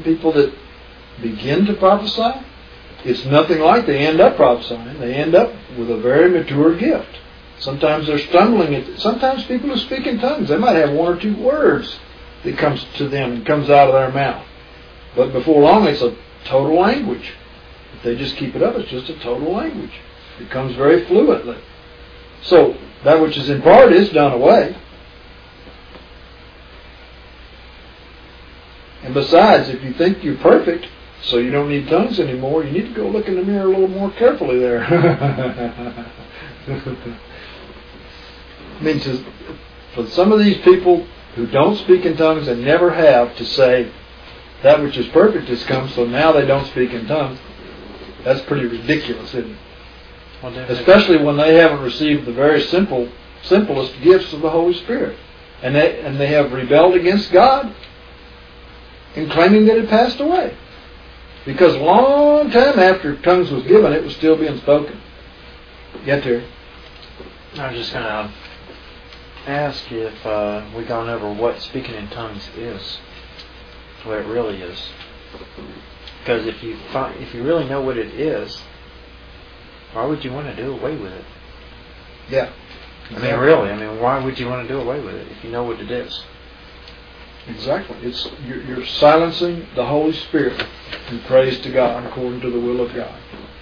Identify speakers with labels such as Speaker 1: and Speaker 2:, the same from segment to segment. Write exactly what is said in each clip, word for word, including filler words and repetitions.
Speaker 1: people that begin to prophesy, it's nothing like they end up prophesying. They end up with a very mature gift. Sometimes they're stumbling at. Sometimes people who speak in tongues, they might have one or two words that comes to them and comes out of their mouth. But before long, it's a total language. If they just keep it up, it's just a total language. It comes very fluently. So that which is in part is done away. And besides, if you think you're perfect, so you don't need tongues anymore, you need to go look in the mirror a little more carefully there. I mean, to, for some of these people who don't speak in tongues and never have, to say that which is perfect has come, so now they don't speak in tongues, that's pretty ridiculous, isn't it? Well, especially when they haven't received the very simple, simplest gifts of the Holy Spirit. And they, and they have rebelled against God in claiming that it passed away. Because a long time after tongues was given, it was still being spoken. Get there.
Speaker 2: I was just going to ask you if uh, we gone over what speaking in tongues is, what it really is. Because if you find, if you really know what it is, why would you want to do away with it?
Speaker 1: Yeah.
Speaker 2: Exactly. I mean, really. I mean, why would you want to do away with it if you know what it is?
Speaker 1: Exactly. It's you're, you're silencing the Holy Spirit in praise to God according to the will of God.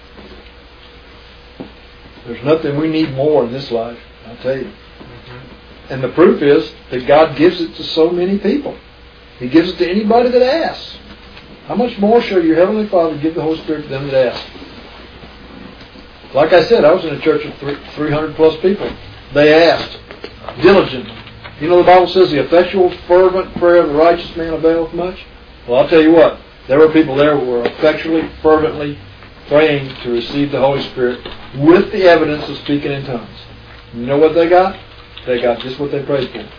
Speaker 1: There's nothing we need more in this life, I'll tell you. Mm-hmm. And the proof is that God gives it to so many people. He gives it to anybody that asks. How much more shall your Heavenly Father give the Holy Spirit to them that ask? Like I said, I was in a church of three hundred plus people. They asked diligently. You know the Bible says the effectual, fervent prayer of the righteous man availeth much? Well, I'll tell you what. There were people there who were effectually, fervently praying to receive the Holy Spirit with the evidence of speaking in tongues. You know what they got? They got just what they prayed for.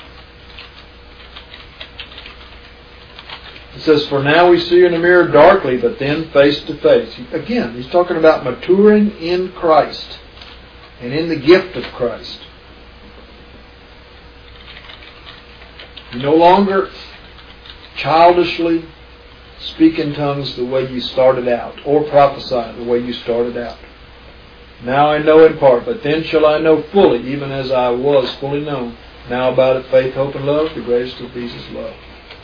Speaker 1: It says, for now we see in a mirror darkly, but then face to face. Again, he's talking about maturing in Christ and in the gift of Christ. You no longer childishly speak in tongues the way you started out, or prophesy the way you started out. Now I know in part, but then shall I know fully, even as I was fully known. Now abideth faith, hope, and love, the greatest of these is love.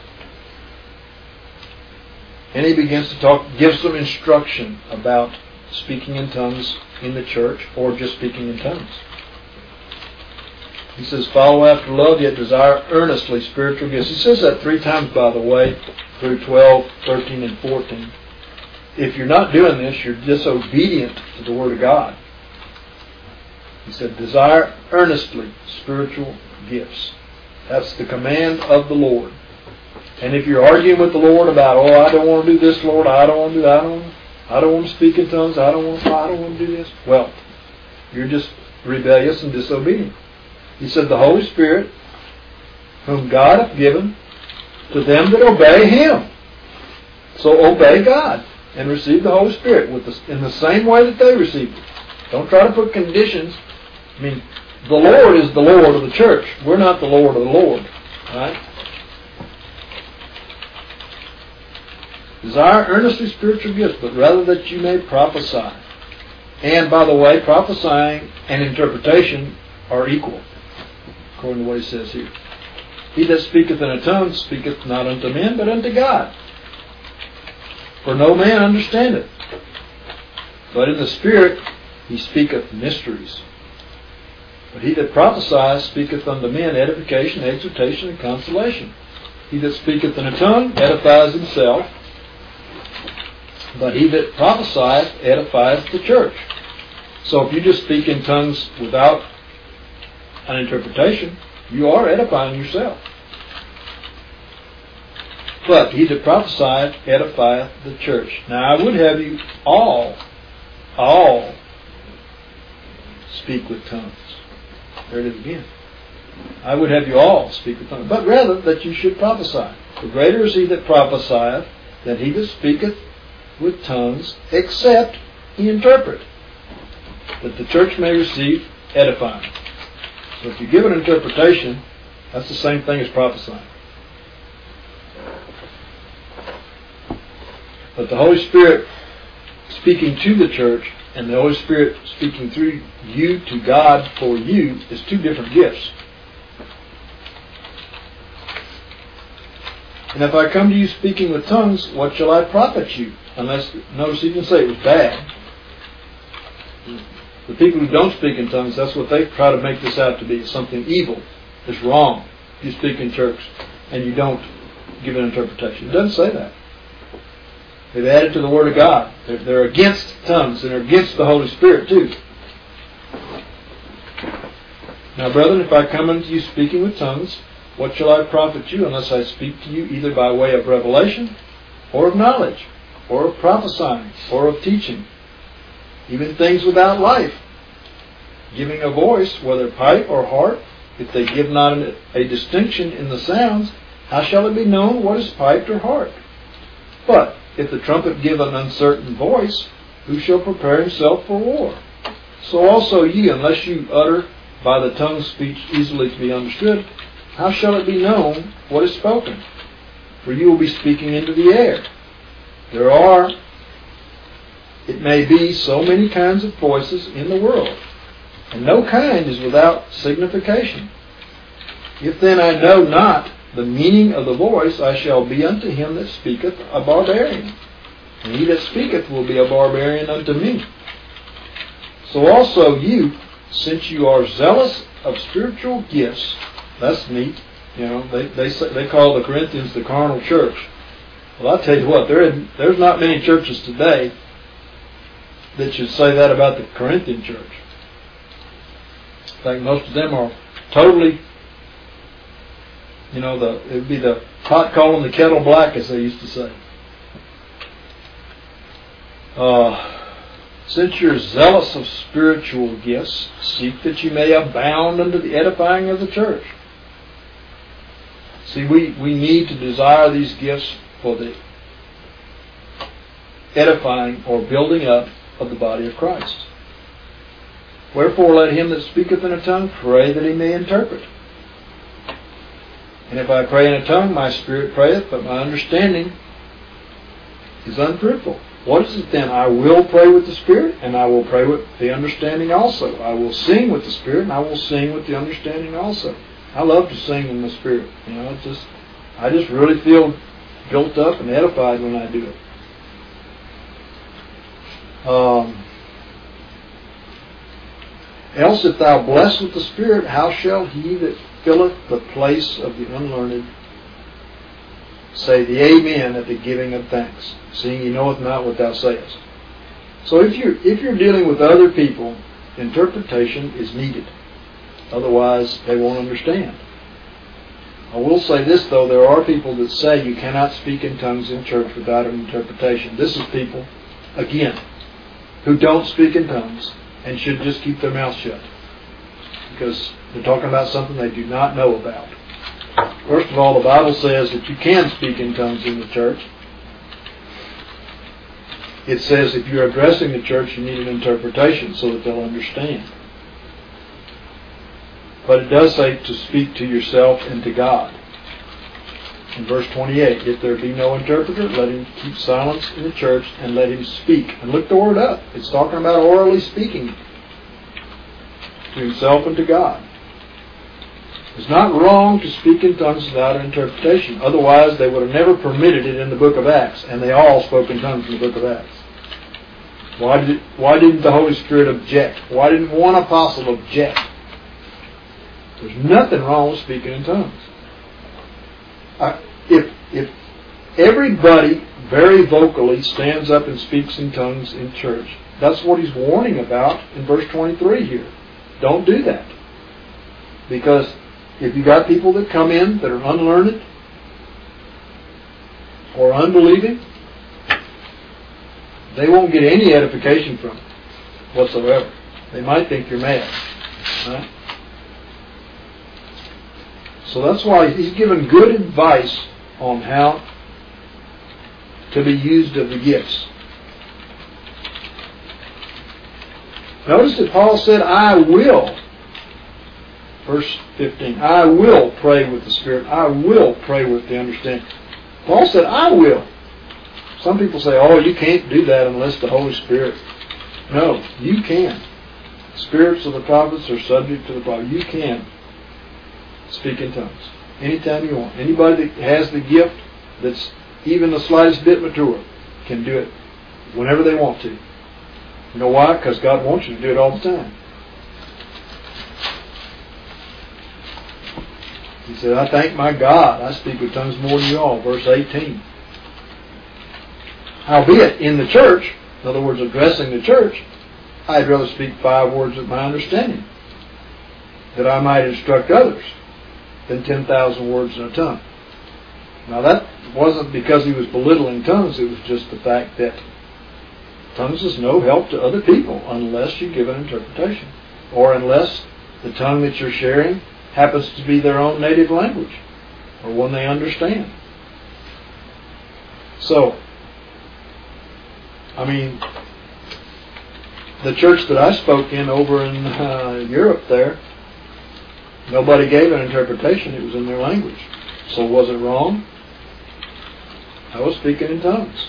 Speaker 1: And he begins to talk, give some instruction about speaking in tongues in the church, or just speaking in tongues. He says, follow after love, yet desire earnestly spiritual gifts. He says that three times, by the way, through twelve, thirteen, and fourteen. If you're not doing this, you're disobedient to the Word of God. He said, desire earnestly spiritual gifts. That's the command of the Lord. And if you're arguing with the Lord about, oh, I don't want to do this, Lord, I don't want to do that, I don't, I don't want to speak in tongues, I don't want, I don't want to do this. Well, you're just rebellious and disobedient. He said, the Holy Spirit, whom God hath given to them that obey Him. So obey God and receive the Holy Spirit with the, in the same way that they received it. Don't try to put conditions. I mean, the Lord is the Lord of the church. We're not the Lord of the Lord. Right? Desire earnestly spiritual gifts, but rather that you may prophesy. And by the way, prophesying and interpretation are equal, according to what he says here. He that speaketh in a tongue speaketh not unto men, but unto God. For no man understandeth. But in the Spirit he speaketh mysteries. But he that prophesieth speaketh unto men edification, exhortation, and consolation. He that speaketh in a tongue edifies himself. But he that prophesieth edifieth the church. So if you just speak in tongues without an interpretation, you are edifying yourself. But he that prophesieth edifieth the church. Now I would have you all, all speak with tongues. There it is again. I would have you all speak with tongues. But rather that you should prophesy. For greater is he that prophesieth than he that speaketh with tongues, except he interpret, that the church may receive edifying. So if you give an interpretation, that's the same thing as prophesying. But the Holy Spirit speaking to the church and the Holy Spirit speaking through you to God for you is two different gifts. And if I come to you speaking with tongues, what shall I profit you? Unless, notice he didn't say it was bad. The people who don't speak in tongues, that's what they try to make this out to be. It's something evil. It's wrong if you speak in church and you don't give an interpretation. It doesn't say that. They've added to the Word of God. They're, they're against tongues and they're against the Holy Spirit too. Now, brethren, if I come unto you speaking with tongues, what shall I profit you unless I speak to you either by way of revelation or of knowledge or of prophesying or of teaching, even things without life, giving a voice, whether pipe or harp, if they give not a distinction in the sounds, how shall it be known what is piped or harp? But if the trumpet give an uncertain voice, who shall prepare himself for war? So also ye, unless you utter by the tongue speech easily to be understood, how shall it be known what is spoken? For you will be speaking into the air. There are, it may be, so many kinds of voices in the world, and no kind is without signification. If then I know not the meaning of the voice, I shall be unto him that speaketh a barbarian, and he that speaketh will be a barbarian unto me. So also you, since you are zealous of spiritual gifts, that's neat. You know, they they they call the Corinthians the carnal church. Well, I'll tell you what, there there's not many churches today that should say that about the Corinthian church. In fact, most of them are totally, you know, the it would be the pot calling the kettle black, as they used to say. Uh, since you're zealous of spiritual gifts, seek that you may abound unto the edifying of the church. See, we, we need to desire these gifts for the edifying or building up of the body of Christ. Wherefore let him that speaketh in a tongue pray that he may interpret. And if I pray in a tongue, my spirit prayeth, but my understanding is unfruitful. What is it then? I will pray with the Spirit, and I will pray with the understanding also. I will sing with the Spirit, and I will sing with the understanding also. I love to sing in the Spirit. You know, it's just, I just really feel built up and edified when I do it. Um, Else if thou bless with the Spirit, how shall he that filleth the place of the unlearned say the Amen at the giving of thanks, seeing he knoweth not what thou sayest? So if you're, if you're dealing with other people, interpretation is needed. Otherwise, they won't understand. I will say this, though. There are people that say you cannot speak in tongues in church without an interpretation. This is people, again, who don't speak in tongues and should just keep their mouth shut, because they're talking about something they do not know about. First of all, the Bible says that you can speak in tongues in the church. It says if you're addressing the church, you need an interpretation so that they'll understand. But it does say to speak to yourself and to God. In verse twenty-eight, if there be no interpreter, let him keep silence in the church and let him speak. And look the word up. It's talking about orally speaking to himself and to God. It's not wrong to speak in tongues without an interpretation. Otherwise, they would have never permitted it in the book of Acts. And they all spoke in tongues in the book of Acts. Why did, why didn't the Holy Spirit object? Why didn't one apostle object? There's nothing wrong with speaking in tongues. Uh, if if everybody very vocally stands up and speaks in tongues in church, that's what he's warning about in verse twenty-three here. Don't do that. Because if you got people that come in that are unlearned or unbelieving, they won't get any edification from it whatsoever. They might think you're mad. Right? So that's why he's given good advice on how to be used of the gifts. Notice that Paul said, I will. Verse fifteen, I will pray with the Spirit. I will pray with the understanding. Paul said, I will. Some people say, oh, you can't do that unless the Holy Spirit. No, you can. Spirits of the prophets are subject to the prophet. You can speak in tongues anytime you want. Anybody that has the gift that's even the slightest bit mature can do it whenever they want to. You know why? Because God wants you to do it all the time. He said, I thank my God I speak with tongues more than you all. Verse eighteen. Howbeit, in the church, in other words, addressing the church, I'd rather speak five words of my understanding, that I might instruct others, than ten thousand words in a tongue. Now that wasn't because he was belittling tongues, it was just the fact that tongues is no help to other people unless you give an interpretation, or unless the tongue that you're sharing happens to be their own native language, or one they understand. So, I mean, the church that I spoke in over in uh, Europe there, nobody gave an interpretation. It was in their language. So was it wrong? I was speaking in tongues.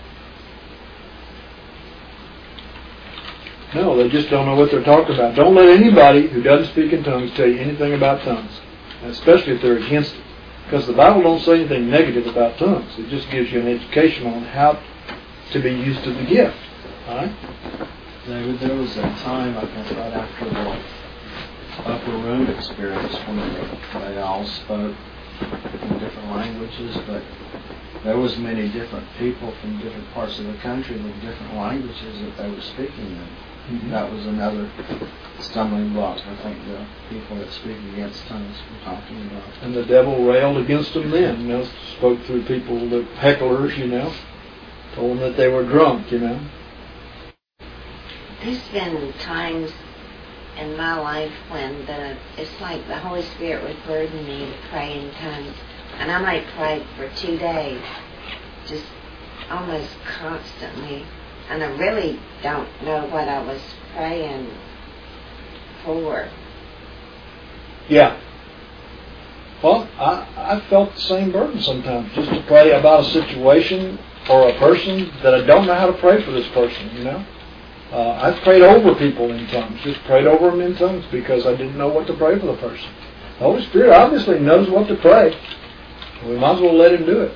Speaker 1: No, they just don't know what they're talking about. Don't let anybody who doesn't speak in tongues tell you anything about tongues, especially if they're against it. Because the Bible don't say anything negative about tongues. It just gives you an education on how to be used to the gift. All right?
Speaker 3: David, there was a time, I think, right after the upper room experience when they all spoke in different languages, but there was many different people from different parts of the country with different languages that they were speaking in. Mm-hmm. That was another stumbling block, I think, the people that speak against tongues were talking about.
Speaker 1: And the devil railed against them then, you know, spoke through people, the hecklers, you know, told them that they were drunk, you know.
Speaker 4: There's been times in my life when the it's like the Holy Spirit would burden me to pray in tongues, and I might pray for two days, just almost constantly, and I really don't know what I was praying for.
Speaker 1: Yeah. Well, I, I felt the same burden sometimes, just to pray about a situation or a person that I don't know how to pray for this person, you know. Uh, I've prayed over people in tongues, just prayed over them in tongues because I didn't know what to pray for the person. The Holy Spirit obviously knows what to pray. We might as well let Him do it.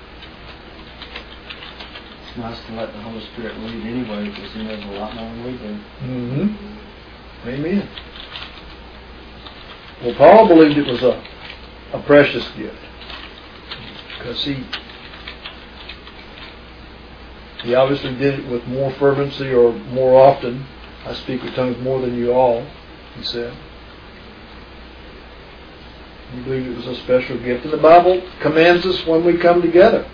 Speaker 3: It's nice to let the Holy Spirit lead anyway because He knows a lot more than we do.
Speaker 1: Mm-hmm. Amen. Well, Paul believed it was a, a precious gift because he He obviously did it with more fervency or more often. I speak with tongues more than you all, he said. He believed it was a special gift. And the Bible commands us when we come together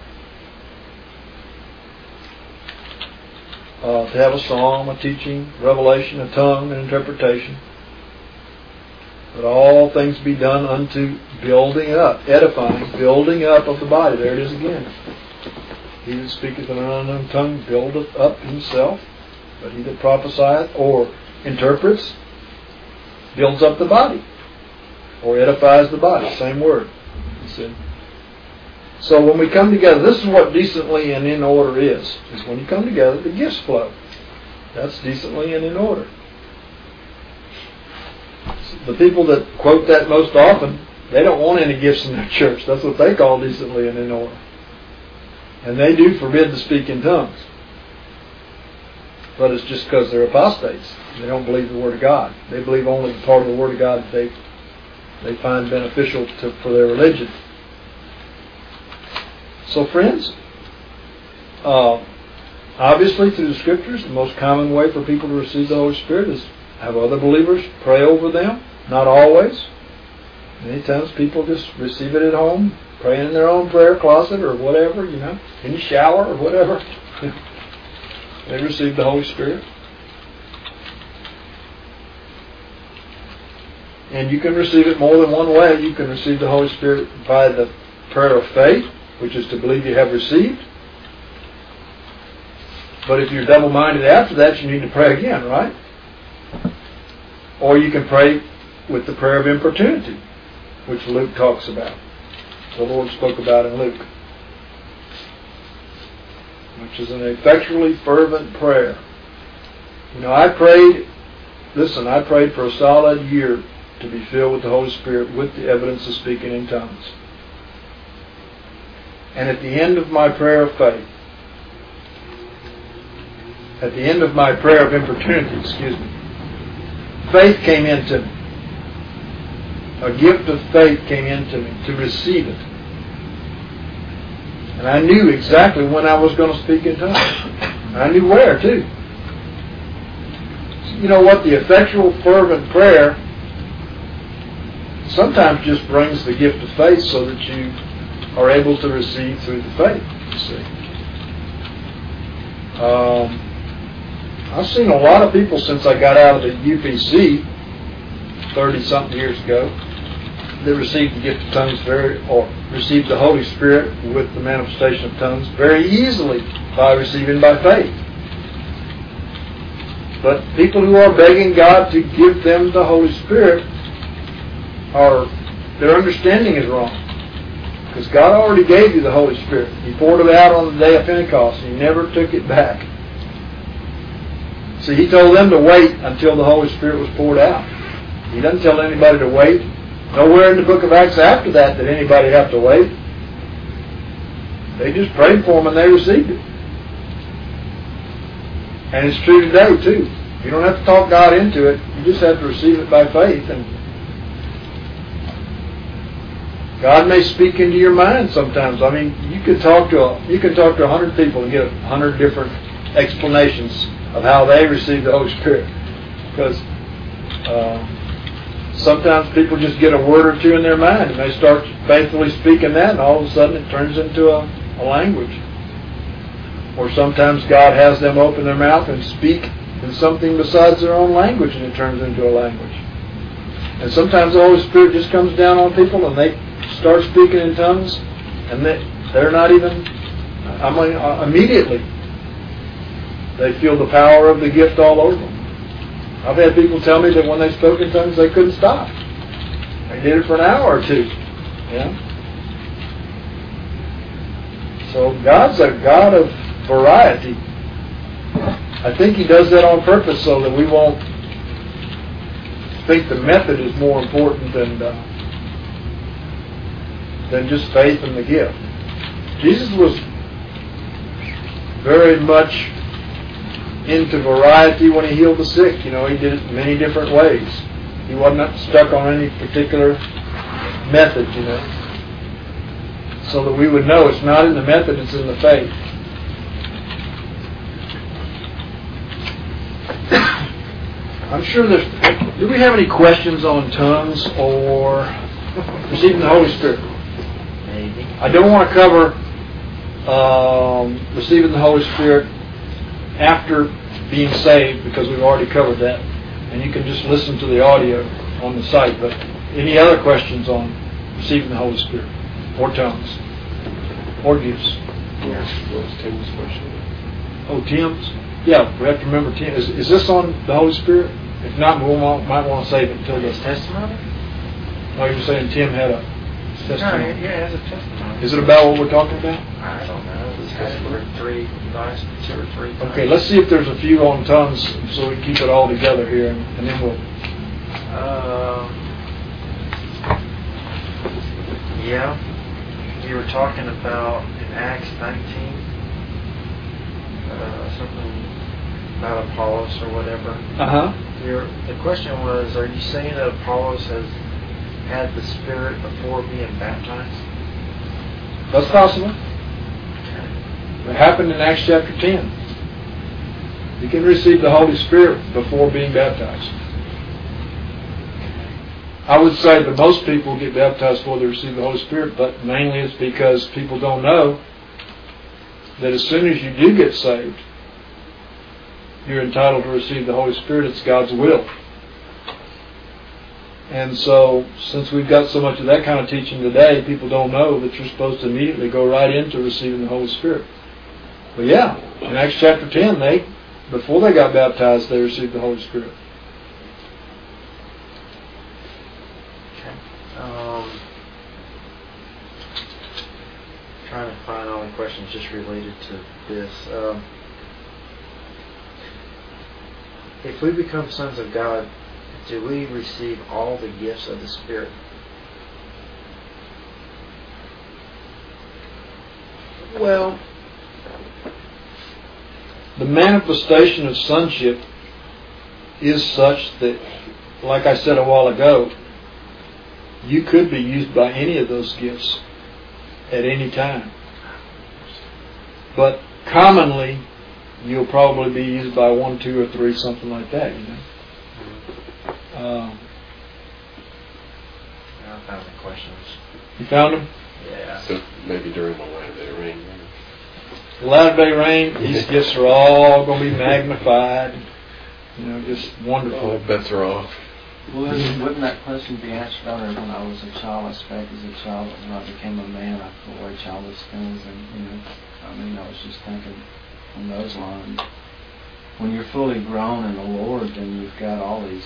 Speaker 1: uh, to have a psalm, a teaching, revelation, a tongue, an interpretation. But all things be done unto building up, edifying, building up of the body. There it is again. He that speaketh in an unknown tongue buildeth up himself, but he that prophesieth or interprets builds up the body, or edifies the body. Same word. He said. So when we come together, this is what decently and in order is. Is when you come together, the gifts flow. That's decently and in order. The people that quote that most often, they don't want any gifts in their church. That's what they call decently and in order. And they do forbid to speak in tongues. But it's just because they're apostates. They don't believe the Word of God. They believe only the part of the Word of God that they, they find beneficial to, for their religion. So friends, uh, obviously through the Scriptures, the most common way for people to receive the Holy Spirit is have other believers pray over them. Not always. Many times people just receive it at home, praying in their own prayer closet or whatever, you know, in the shower or whatever. They receive the Holy Spirit. And you can receive it more than one way. You can receive the Holy Spirit by the prayer of faith, which is to believe you have received. But if you're double-minded after that, you need to pray again, right? Or you can pray with the prayer of importunity, which Luke talks about. The Lord spoke about in Luke. which is an effectually fervent prayer. You know, I prayed, listen, I prayed for a solid year to be filled with the Holy Spirit with the evidence of speaking in tongues. And at the end of my prayer of faith, at the end of my prayer of importunity, excuse me, faith came into me. A gift of faith came into me to receive it. And I knew exactly when I was going to speak in tongues. I knew where, too. You know what? The effectual, fervent prayer sometimes just brings the gift of faith so that you are able to receive through the faith, you see. Um, I've seen a lot of people since I got out of the U P C thirty-something years ago that received the gift of tongues very, or received the Holy Spirit with the manifestation of tongues very easily by receiving by faith. But people who are begging God to give them the Holy Spirit, are their understanding is wrong. Because God already gave you the Holy Spirit. He poured it out on the day of Pentecost, and He never took it back. See, He told them to wait until the Holy Spirit was poured out. He doesn't tell anybody to wait. Nowhere in the book of Acts after that did anybody have to wait. They just prayed for them and they received it. And it's true today too. You don't have to talk God into it. You just have to receive it by faith. And God may speak into your mind sometimes. I mean, you can talk to a, you can talk to a hundred people and get a hundred different explanations of how they receive the Holy Spirit. Because uh, sometimes people just get a word or two in their mind and they start faithfully speaking that, and all of a sudden it turns into a, a language. Or sometimes God has them open their mouth and speak in something besides their own language, and it turns into a language. And sometimes the Holy Spirit just comes down on people and they start speaking in tongues, and they, they're not even, I mean, uh, immediately they feel the power of the gift all over them. I've had people tell me that when they spoke in tongues, they couldn't stop. They did it for an hour or two. Yeah. So God's a God of variety. I think He does that on purpose so that we won't think the method is more important than uh, than just faith in the gift. Jesus was very much into variety when He healed the sick. You know, He did it in many different ways. He wasn't stuck on any particular method, you know. So that we would know it's not in the method, it's in the faith. I'm sure there's... Do we have any questions on tongues or receiving the Holy Spirit?
Speaker 2: Maybe.
Speaker 1: I don't want to cover um, receiving the Holy Spirit after being saved, because we've already covered that. And you can just listen to the audio on the site. But any other questions on receiving the Holy Spirit? Or tongues? Or gifts?
Speaker 3: Yes, what was Tim's question?
Speaker 1: Oh, Tim's? Yeah, we have to remember Tim. Is, is this on the Holy Spirit? If not, we might, might want to save it until
Speaker 2: His
Speaker 1: the...
Speaker 2: testimony?
Speaker 1: Oh, you're saying Tim had a testimony?
Speaker 2: No, yeah, it has a testimony.
Speaker 1: Is it about what we're talking about?
Speaker 2: I don't know. It's had it for three, last two or three times.
Speaker 1: Okay, let's see if there's a few on tongues so we can keep it all together here, and, and then we'll...
Speaker 2: Um, yeah. You were talking about in Acts nineteen, uh, something about Apollos or whatever.
Speaker 1: Uh-huh.
Speaker 2: Your, the question was, are you saying that Apollos has had the Spirit before being baptized?
Speaker 1: That's possible.
Speaker 2: Okay.
Speaker 1: It happened in Acts chapter ten. You can receive the Holy Spirit before being baptized. I would say that most people get baptized before they receive the Holy Spirit, but mainly it's because people don't know that as soon as you do get saved, you're entitled to receive the Holy Spirit. It's God's will. And so, since we've got so much of that kind of teaching today, people don't know that you're supposed to immediately go right into receiving the Holy Spirit. But yeah, in Acts chapter ten, they, before they got baptized, they received the Holy Spirit.
Speaker 2: Um, trying to find all the questions questions just related to this. Um, if we become sons of God, do we receive all the gifts of the Spirit?
Speaker 1: Well, the manifestation of sonship is such that, like I said a while ago, you could be used by any of those gifts at any time. But commonly, you'll probably be used by one, two, or three, something like that, you know. Um,
Speaker 2: I found the questions.
Speaker 1: You found them?
Speaker 2: Yeah.
Speaker 5: So maybe during the latter day rain.
Speaker 1: The latter day rain, these gifts are all going to be magnified. You know, just wonderful.
Speaker 5: All bets are off.
Speaker 3: Well, wouldn't that question be answered better when I was a child? I expect as a child, when I became a man, I put away childish things, and you know, I mean, I was just thinking on those lines. When you're fully grown in the Lord, then you've got all these.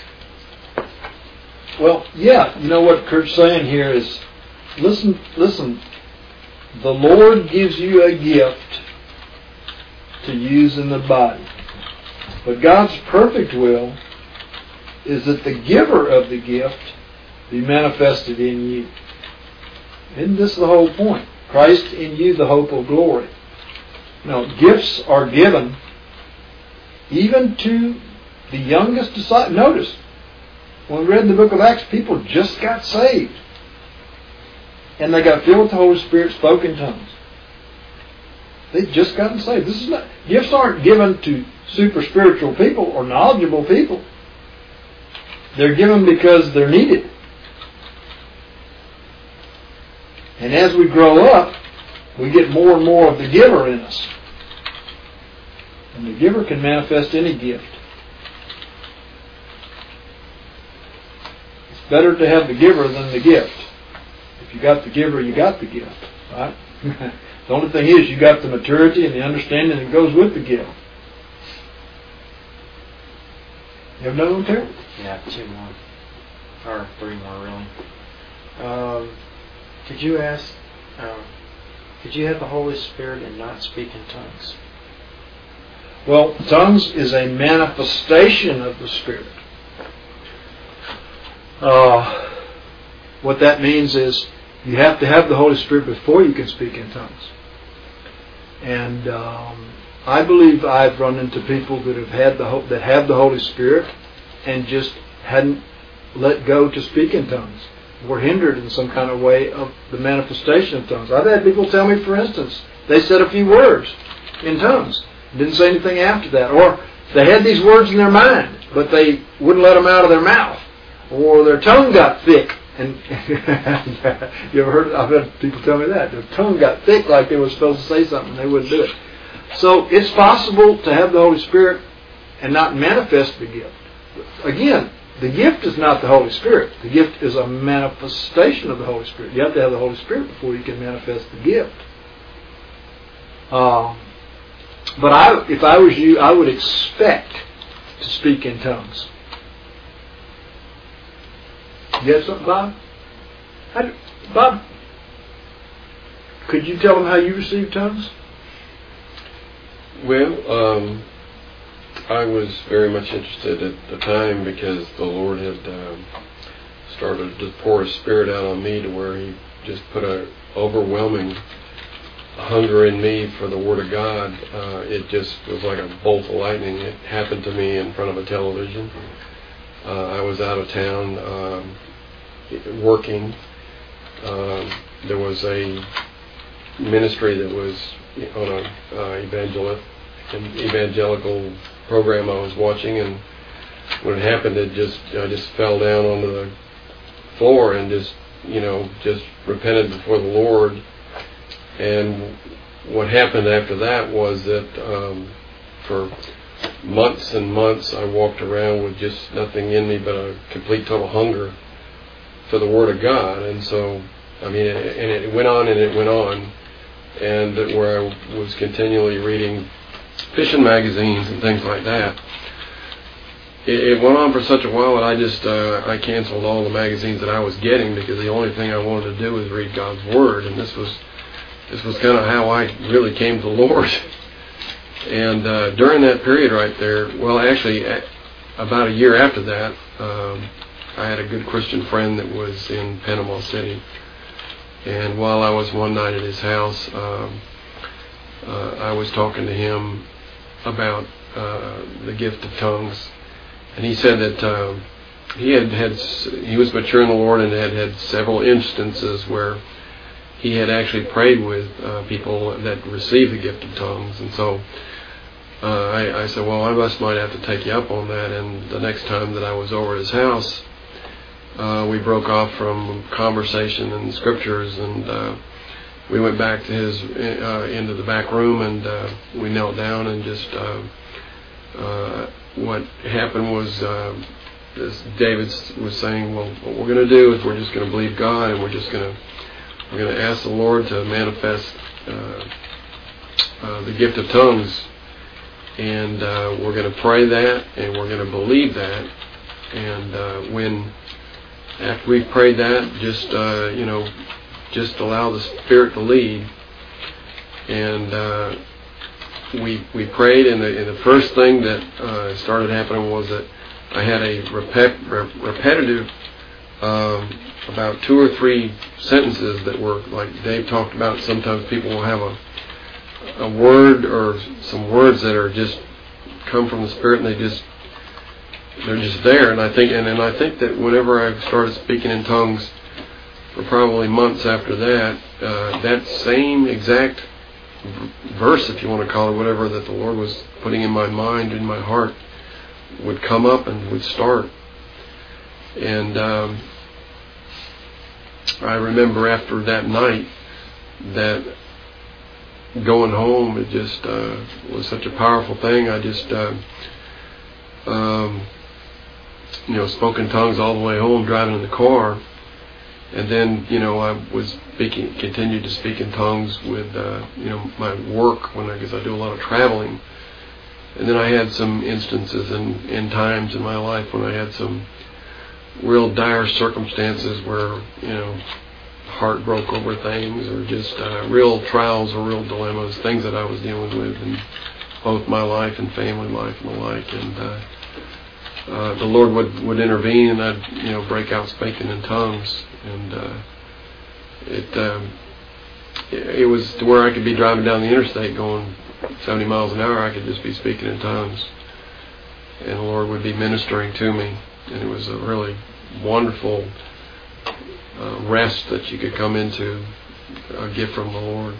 Speaker 1: Well, yeah, you know what Kurt's saying here is, listen, listen. The Lord gives you a gift to use in the body, but God's perfect will is that the giver of the gift be manifested in you. Isn't this the whole point? Christ in you, the hope of glory. No, gifts are given even to the youngest disciple. Notice, when we read the book of Acts, people just got saved. And they got filled with the Holy Spirit, spoke in tongues. They'd just gotten saved. This is not, gifts aren't given to super spiritual people or knowledgeable people. They're given because they're needed. And as we grow up, we get more and more of the giver in us. And the giver can manifest any gift. It's better to have the giver than the gift. If you got the giver, you got the gift. Right? The only thing is, you got the maturity and the understanding that goes with the gift. You have another one, Terry?
Speaker 2: Yeah, two more. Or three more, really. Um, could you ask, uh, could you have the Holy Spirit and not speak in tongues?
Speaker 1: Well, tongues is a manifestation of the Spirit. Uh, what that means is you have to have the Holy Spirit before you can speak in tongues. And um, I believe I've run into people that have had the that have the Holy Spirit and just hadn't let go to speak in tongues. Were hindered in some kind of way of the manifestation of tongues. I've had people tell me, for instance, they said a few words in tongues, didn't say anything after that, or they had these words in their mind, but they wouldn't let them out of their mouth, or their tongue got thick. And you ever heard? I've had people tell me that their tongue got thick, like they were supposed to say something, and they wouldn't do it. So it's possible to have the Holy Spirit and not manifest the gift. Again, the gift is not the Holy Spirit. The gift is a manifestation of the Holy Spirit. You have to have the Holy Spirit before you can manifest the gift. Uh, but I, if I was you, I would expect to speak in tongues. You have something, Bob? How, Bob, could you tell them how you received tongues?
Speaker 5: Well, um, I was very much interested at the time because the Lord had um, started to pour His Spirit out on me to where He just put an overwhelming hunger in me for the Word of God. Uh, it just was like a bolt of lightning. It happened to me in front of a television. Uh, I was out of town um, working. Um, there was a ministry that was on a uh, evangel- an evangelical program I was watching, and when it happened, it just I just fell down onto the floor and just you know just repented before the Lord. And what happened after that was that um, for months and months I walked around with just nothing in me but a complete total hunger for the Word of God. And so I mean it, and it went on and it went on, and where I was continually reading fishing magazines and things like that. It, it went on for such a while that I just uh, I canceled all the magazines that I was getting, because the only thing I wanted to do was read God's Word. And this was this was kind of how I really came to the Lord. And uh, during that period right there, well, actually, about a year after that, um, I had a good Christian friend that was in Panama City. And while I was one night at his house, um, uh, I was talking to him about uh, the gift of tongues. And he said that uh, he had had, he was mature in the Lord and had had several instances where he had actually prayed with uh, people that received the gift of tongues. And so uh, I, I said, well, I must might have to take you up on that. And the next time that I was over at his house, uh, we broke off from conversation and scriptures, and uh, we went back to his uh, into the back room, and uh, we knelt down, and just uh, uh, what happened was, uh, as David was saying, well, what we're going to do is we're just going to believe God, and we're just going to we're going to ask the Lord to manifest uh, uh, the gift of tongues, and uh, we're going to pray that, and we're going to believe that, and uh, when after we've prayed that, just uh, you know, just allow the Spirit to lead, and uh, we we prayed, and the, and the first thing that uh, started happening was that I had a repet, re- repetitive. Um, about two or three sentences that were, like Dave talked about, sometimes people will have a a word or some words that are just come from the Spirit, and they just they're just there. And I think and, and I think that whenever I started speaking in tongues for probably months after that, uh, that same exact verse, if you want to call it whatever, that the Lord was putting in my mind, in my heart, would come up and would start. And um, I remember after that night that going home, it just uh, was such a powerful thing. I just, uh, um, you know, spoke in tongues all the way home, driving in the car. And then, you know, I was speaking, continued to speak in tongues with, uh, you know, my work, when I, because I do a lot of traveling. And then I had some instances and in, in times in my life when I had some real dire circumstances where, you know, heart broke over things, or just uh, real trials or real dilemmas, things that I was dealing with in both my life and family life and the like. And uh, uh, the Lord would, would intervene, and I'd, you know, break out speaking in tongues. And uh, it, um, it it was to where I could be driving down the interstate going seventy miles an hour. I could just be speaking in tongues, and the Lord would be ministering to me. And it was a really wonderful uh, rest that you could come into, a gift from the Lord.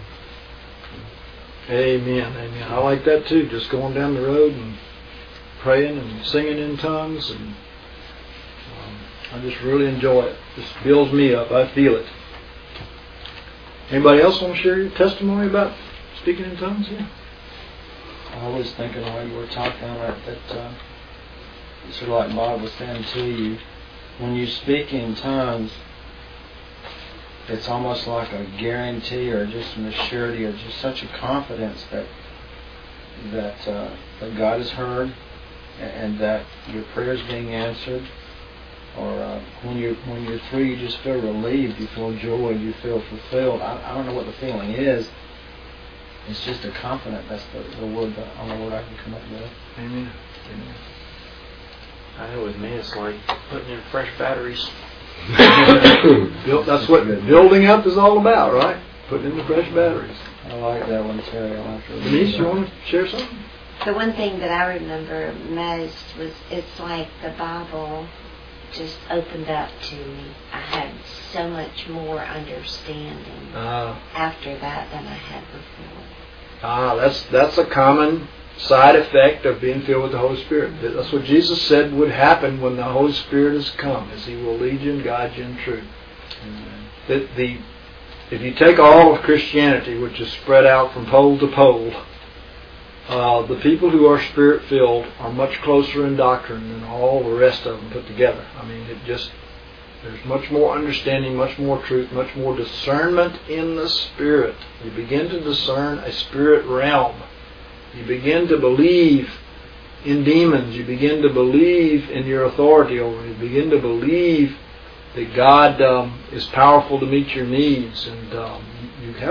Speaker 1: Amen, amen. I like that too, just going down the road and praying and singing in tongues. And um, I just really enjoy it. It just builds me up. I feel it. Anybody else want to share your testimony about speaking in tongues? Yeah.
Speaker 3: I was thinking while you were talking about that, uh, sort of like Bob was saying to you, when you speak in tongues, it's almost like a guarantee or just an assurity or just such a confidence that that uh, that God has heard and that your prayer is being answered. Or uh, when you when you're through, you just feel relieved, you feel joy, you feel fulfilled. I, I don't know what the feeling is. It's just a confidence. That's the, the word. That, I don't know what I can come up with.
Speaker 1: Amen. Amen.
Speaker 2: I know with me it's like putting in fresh batteries.
Speaker 1: That's what building up is all about, right? Putting in the fresh batteries.
Speaker 3: I like that one, Terry. I like that.
Speaker 1: Denise, you want to share something?
Speaker 4: The one thing that I remember most was it's like the Bible just opened up to me. I had so much more understanding
Speaker 1: Uh,
Speaker 4: after that than I had before.
Speaker 1: ah, that's that's a common side effect of being filled with the Holy Spirit. That's what Jesus said would happen when the Holy Spirit has come, is He will lead you and guide you in truth. Mm-hmm. The, the, if you take all of Christianity, which is spread out from pole to pole, uh, the people who are Spirit-filled are much closer in doctrine than all the rest of them put together. I mean, it just there's much more understanding, much more truth, much more discernment in the Spirit. You begin to discern a spirit realm. You begin to believe in demons. You begin to believe in your authority over them. You begin to believe that God um, is powerful to meet your needs. And um, you have a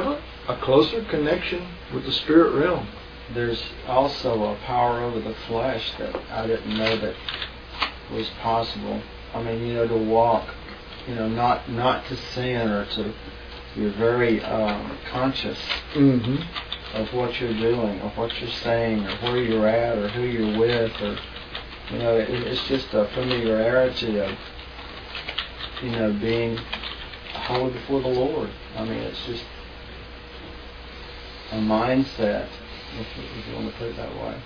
Speaker 1: a closer connection with the spirit realm.
Speaker 3: There's also a power over the flesh that I didn't know that was possible. I mean, you know, to walk, you know, not not to sin or to, you're very um, conscious
Speaker 1: Mm-hmm.
Speaker 3: of what you're doing, of what you're saying, or where you're at, or who you're with, or, you know, it, it's just a familiarity of, you know, being holy before the Lord. I mean, it's just a mindset, if you, if you want to put it that way.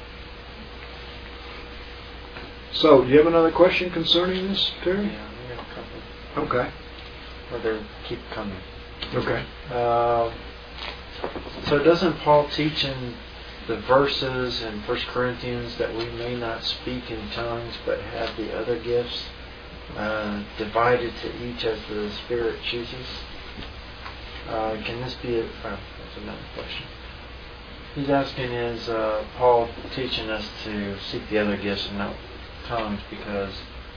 Speaker 1: So, do you have another question concerning this, Terry?
Speaker 2: Yeah, we got a couple.
Speaker 1: Okay.
Speaker 2: Or they keep coming.
Speaker 1: Okay.
Speaker 2: Uh, so doesn't Paul teach in the verses in First Corinthians that we may not speak in tongues but have the other gifts uh, divided to each as the Spirit chooses? Uh, can this be a... Oh, that's another question. He's asking, is uh, Paul teaching us to seek the other gifts and not tongues because...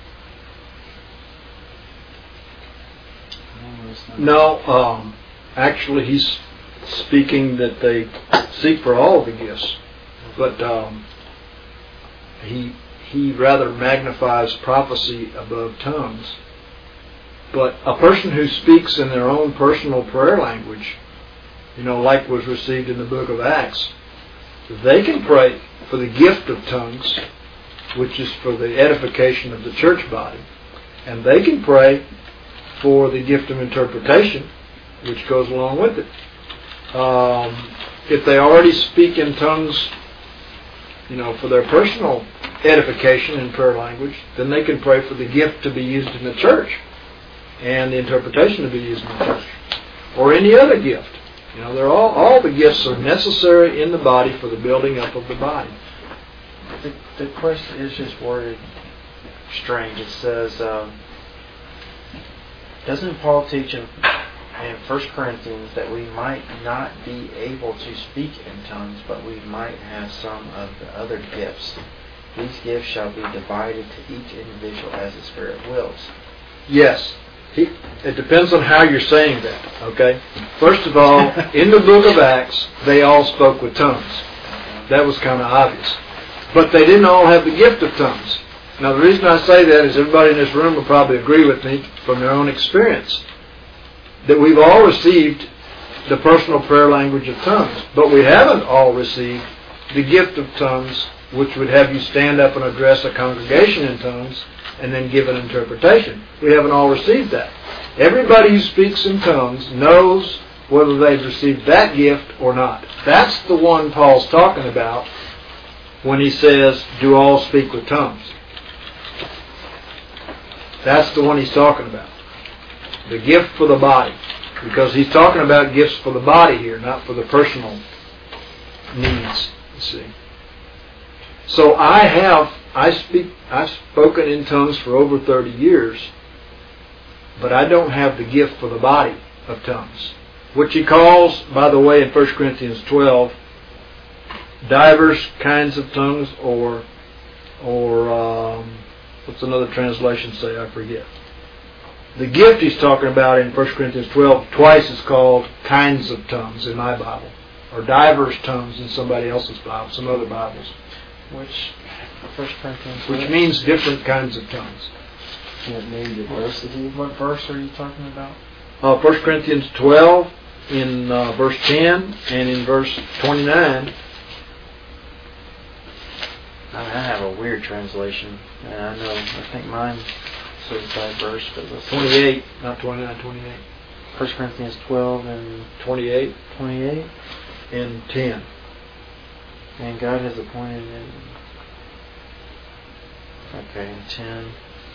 Speaker 1: No, um, actually he's speaking that they seek for all the gifts, but um, he he rather magnifies prophecy above tongues. But a person who speaks in their own personal prayer language, you know, like was received in the book of Acts, they can pray for the gift of tongues, which is for the edification of the church body, and they can pray for the gift of interpretation, which goes along with it. Um, if they already speak in tongues, you know, for their personal edification in prayer language, then they can pray for the gift to be used in the church and the interpretation to be used in the church, or any other gift. You know, they're all all the gifts are necessary in the body for the building up of the body.
Speaker 2: The, the question is just worded strange. It says, um, doesn't Paul teach in, in First Corinthians that we might not be able to speak in tongues, but we might have some of the other gifts? These gifts shall be divided to each individual as the Spirit wills.
Speaker 1: Yes. He, it depends on how you're saying that, okay? First of all, in the book of Acts, they all spoke with tongues. That was kind of obvious. But they didn't all have the gift of tongues. Now, the reason I say that is everybody in this room will probably agree with me from their own experience that we've all received the personal prayer language of tongues, but we haven't all received the gift of tongues, which would have you stand up and address a congregation in tongues and then give an interpretation. We haven't all received that. Everybody who speaks in tongues knows whether they've received that gift or not. That's the one Paul's talking about when he says, do all speak with tongues. That's the one he's talking about. The gift for the body. Because he's talking about gifts for the body here, not for the personal needs, you see. So I have, I speak, I've spoken in tongues for over thirty years, but I don't have the gift for the body of tongues, which he calls, by the way, in First Corinthians twelve, divers kinds of tongues, or, or um, what's another translation say? I forget. The gift he's talking about in First Corinthians twelve twice is called kinds of tongues in my Bible, or divers tongues in somebody else's Bible, some other Bibles.
Speaker 2: Which First Corinthians,
Speaker 1: which means different kinds of tongues.
Speaker 3: Can it mean diversity?
Speaker 2: What verse are you talking about?
Speaker 1: Uh, First Corinthians twelve in uh, verse ten and in verse twenty-nine.
Speaker 2: I mean, I have a weird translation, and I know I think mine says diverse, but let's
Speaker 1: twenty-eight, not twenty-nine, twenty-eight.
Speaker 2: First Corinthians twelve and
Speaker 1: twenty-eight,
Speaker 2: twenty-eight,
Speaker 1: and ten.
Speaker 2: And God has appointed in. Okay, and ten.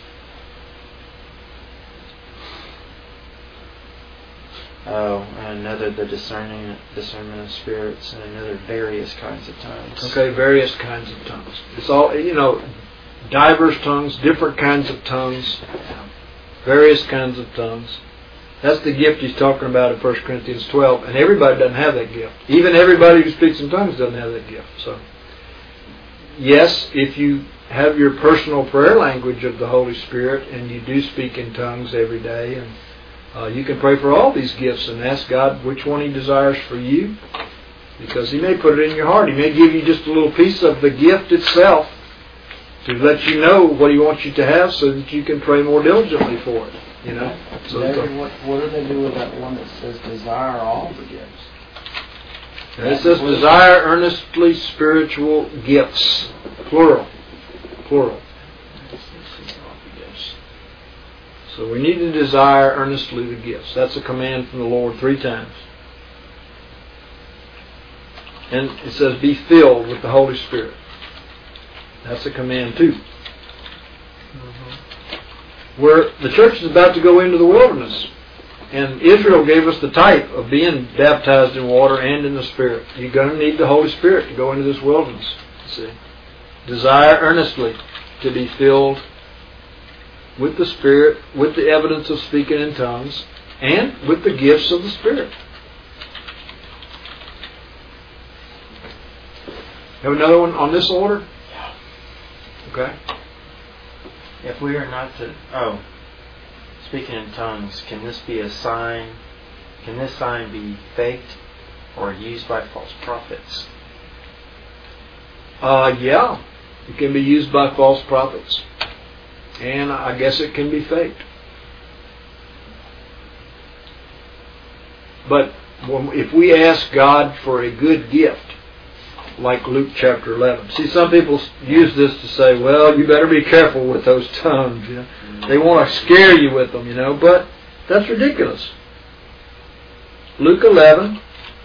Speaker 2: Oh, and another the discerning discernment of spirits, and another various kinds of tongues.
Speaker 1: Okay, various kinds of tongues. It's all, you know, diverse tongues, different kinds of tongues, various kinds of tongues. That's the gift he's talking about in First Corinthians twelve, and everybody doesn't have that gift. Even everybody who speaks in tongues doesn't have that gift. So, yes, if you have your personal prayer language of the Holy Spirit and you do speak in tongues every day, and Uh, you can pray for all these gifts and ask God which one He desires for you, because He may put it in your heart. He may give you just a little piece of the gift itself to let you know what He wants you to have, so that you can pray more diligently for it. You know. So
Speaker 3: David, what, what do they do with that one that says desire all the gifts?
Speaker 1: And it says desire earnestly spiritual gifts, plural, plural. So we need to desire earnestly the gifts. That's a command from the Lord three times. And it says be filled with the Holy Spirit. That's a command too. Mm-hmm. Where the church is about to go into the wilderness. And Israel gave us the type of being baptized in water and in the Spirit. You're going to need the Holy Spirit to go into this wilderness. See? Desire earnestly to be filled with the Spirit, with the evidence of speaking in tongues, and with the gifts of the Spirit. Have another one on this order? Okay.
Speaker 2: If we are not to... Oh. Speaking in tongues, can this be a sign? Can this sign be faked or used by false prophets?
Speaker 1: Uh, yeah. It can be used by false prophets. And I guess it can be faked. But when, if we ask God for a good gift, like Luke chapter eleven. See, some people use this to say, well, you better be careful with those tongues. You know? They want to scare you with them, you know, but that's ridiculous. Luke eleven.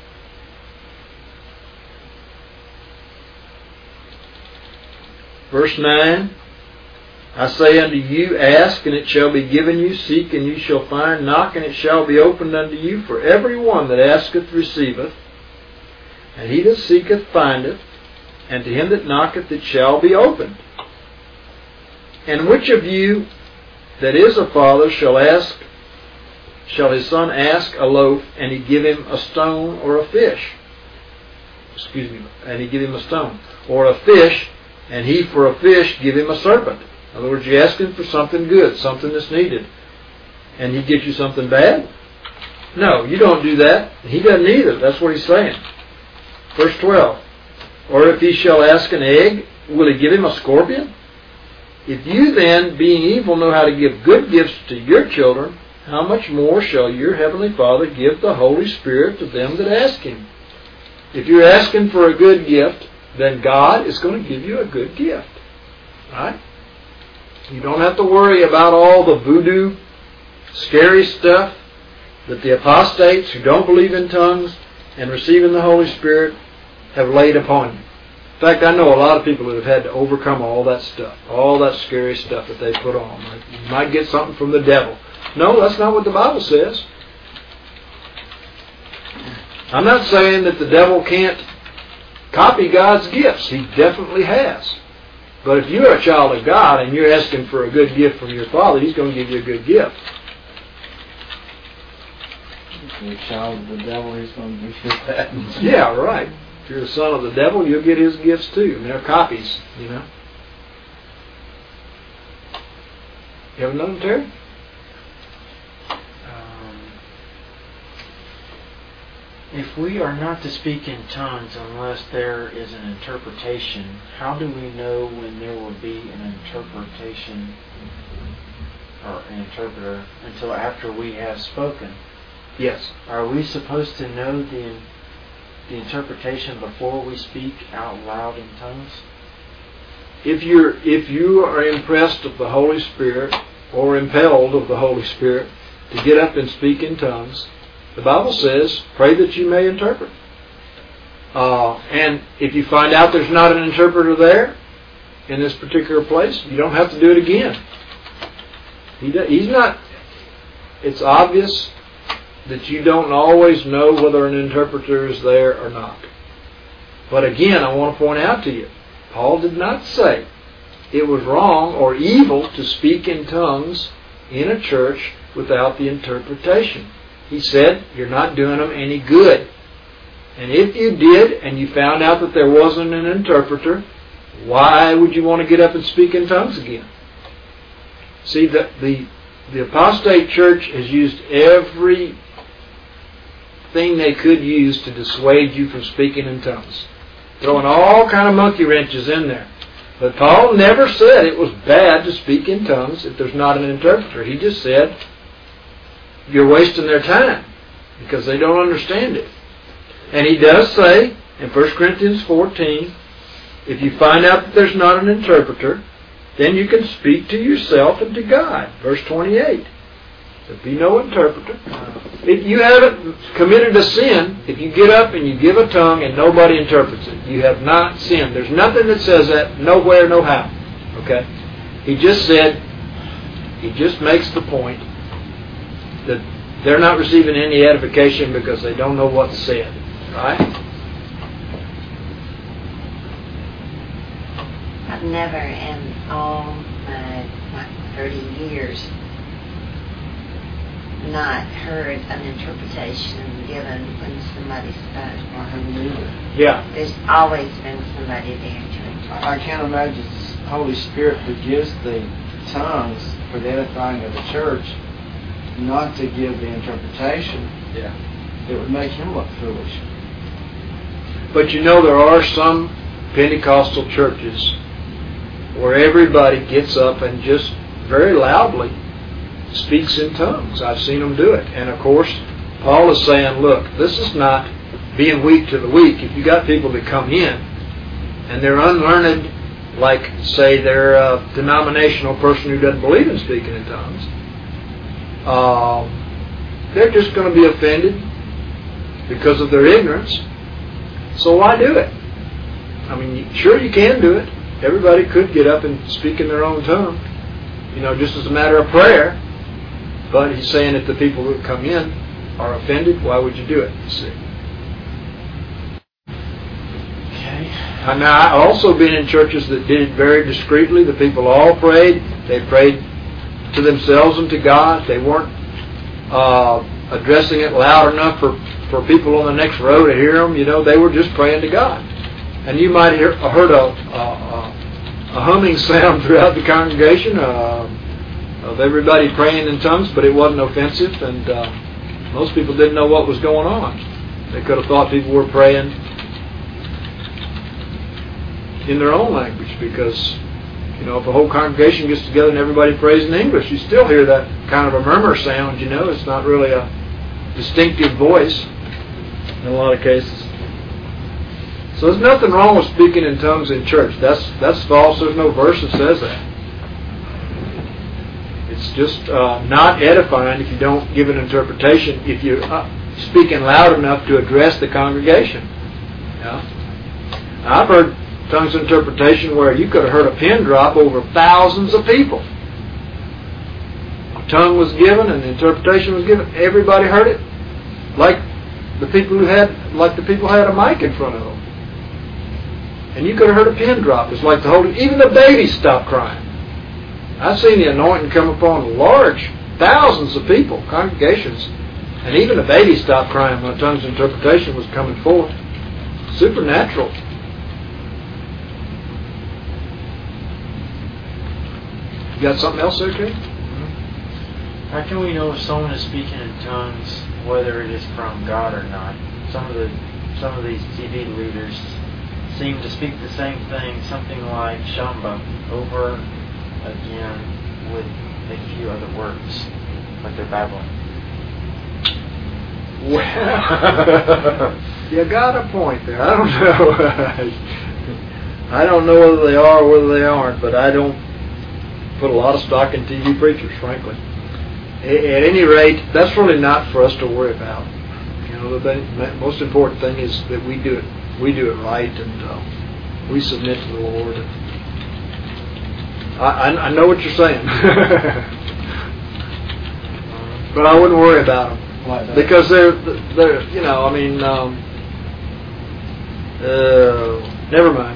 Speaker 1: Verse nine. I say unto you, ask, and it shall be given you. Seek, and you shall find. Knock, and it shall be opened unto you. For every one that asketh receiveth, and he that seeketh findeth, and to him that knocketh it shall be opened. And which of you that is a father shall ask, shall his son ask a loaf, and he give him a stone or a fish? Excuse me, and he give him a stone. Or a fish, and he for a fish give him a serpent. In other words, you ask him for something good, something that's needed, and he gives you something bad? No, you don't do that. He doesn't either. That's what he's saying. Verse twelve. Or if he shall ask an egg, will he give him a scorpion? If you then, being evil, know how to give good gifts to your children, how much more shall your heavenly Father give the Holy Spirit to them that ask Him? If you're asking for a good gift, then God is going to give you a good gift. Right? You don't have to worry about all the voodoo, scary stuff that the apostates who don't believe in tongues and receiving the Holy Spirit have laid upon you. In fact, I know a lot of people that have had to overcome all that stuff, all that scary stuff that they put on. Like, you might get something from the devil. No, that's not what the Bible says. I'm not saying that the devil can't copy God's gifts. He definitely has. But if you're a child of God and you're asking for a good gift from your Father, He's going to give you a good gift.
Speaker 3: If you're a child of the devil, He's going to give you that.
Speaker 1: Yeah, right. If you're a son of the devil, you'll get his gifts too. And they're copies, you know. You have another, Terry?
Speaker 2: If we are not to speak in tongues unless there is an interpretation, how do we know when there will be an interpretation or an interpreter until after we have spoken?
Speaker 1: Yes.
Speaker 2: Are we supposed to know the the interpretation before we speak out loud in tongues?
Speaker 1: If you're if you are impressed of the Holy Spirit or impelled of the Holy Spirit to get up and speak in tongues, the Bible says, pray that you may interpret. Uh, and if you find out there's not an interpreter there in this particular place, you don't have to do it again. He do, he's not. It's obvious that you don't always know whether an interpreter is there or not. But again, I want to point out to you, Paul did not say it was wrong or evil to speak in tongues in a church without the interpretation. He said, you're not doing them any good. And if you did, and you found out that there wasn't an interpreter, why would you want to get up and speak in tongues again? See, the, the the apostate church has used every thing they could use to dissuade you from speaking in tongues, throwing all kind of monkey wrenches in there. But Paul never said it was bad to speak in tongues if there's not an interpreter. He just said you're wasting their time because they don't understand it. And he does say in First Corinthians fourteen, if you find out that there's not an interpreter, then you can speak to yourself and to God. Verse twenty-eight. There be no interpreter. If you haven't committed a sin, if you get up and you give a tongue and nobody interprets it, you have not sinned. There's nothing that says that, nowhere, no how. Okay? He just said, he just makes the point that they're not receiving any edification because they don't know what's said. Right?
Speaker 4: I've never in all my, my thirty years not heard an interpretation given when somebody spoke.
Speaker 3: I haven't either.
Speaker 1: Yeah.
Speaker 4: There's always been somebody there to interpret.
Speaker 3: I can't imagine the Holy Spirit who gives the tongues for the edifying of the church not to give the interpretation.
Speaker 1: Yeah.
Speaker 3: It would make him look foolish.
Speaker 1: But you know there are some Pentecostal churches where everybody gets up and just very loudly speaks in tongues. I've seen them do it. And of course, Paul is saying, look, this is not being weak to the weak. If you got people that come in and they're unlearned, like, say, they're a denominational person who doesn't believe in speaking in tongues, um, they're just going to be offended because of their ignorance. So why do it? I mean, sure, you can do it. Everybody could get up and speak in their own tongue, you know, just as a matter of prayer. But he's saying that the people who come in are offended. Why would you do it? You see.
Speaker 2: Okay.
Speaker 1: And now, I've also been in churches that did it very discreetly. The people all prayed. They prayed to themselves and to God. They weren't uh, addressing it loud enough for, for people on the next row to hear them. You know, they were just praying to God. And you might have heard a, a, a humming sound throughout the congregation uh, of everybody praying in tongues, but it wasn't offensive, and uh, most people didn't know what was going on. They could have thought people were praying in their own language because, you know, if a whole congregation gets together and everybody prays in English, you still hear that kind of a murmur sound, you know. It's not really a distinctive voice in a lot of cases. So there's nothing wrong with speaking in tongues in church. That's that's false. There's no verse that says that. It's just uh, not edifying if you don't give an interpretation, if you're uh, speaking loud enough to address the congregation. Yeah? I've heard tongues interpretation where you could have heard a pin drop over thousands of people. A tongue was given and the interpretation was given. Everybody heard it, like the people who had, like the people had a mic in front of them. And you could have heard a pin drop. It's like the whole, even the babies stopped crying. I've seen the anointing come upon large, thousands of people, congregations, and even the babies stopped crying when a tongues interpretation was coming forth. Supernatural. You got something else there, Jay?
Speaker 2: How can we know if someone is speaking in tongues, whether it is from God or not? Some of the some of these T V leaders seem to speak the same thing, something like Shamba, over again with a few other words, like they're babbling.
Speaker 1: Well, you got a point there. I don't know. I don't know whether they are or whether they aren't, but I don't put a lot of stock in T V preachers, frankly. At any rate, that's really not for us to worry about. You know, the most important thing is that we do it. We do it right, and uh, we submit to the Lord. I, I know what you're saying, but I wouldn't worry about them
Speaker 3: Like
Speaker 1: because they're they're you know I mean um, uh, never mind.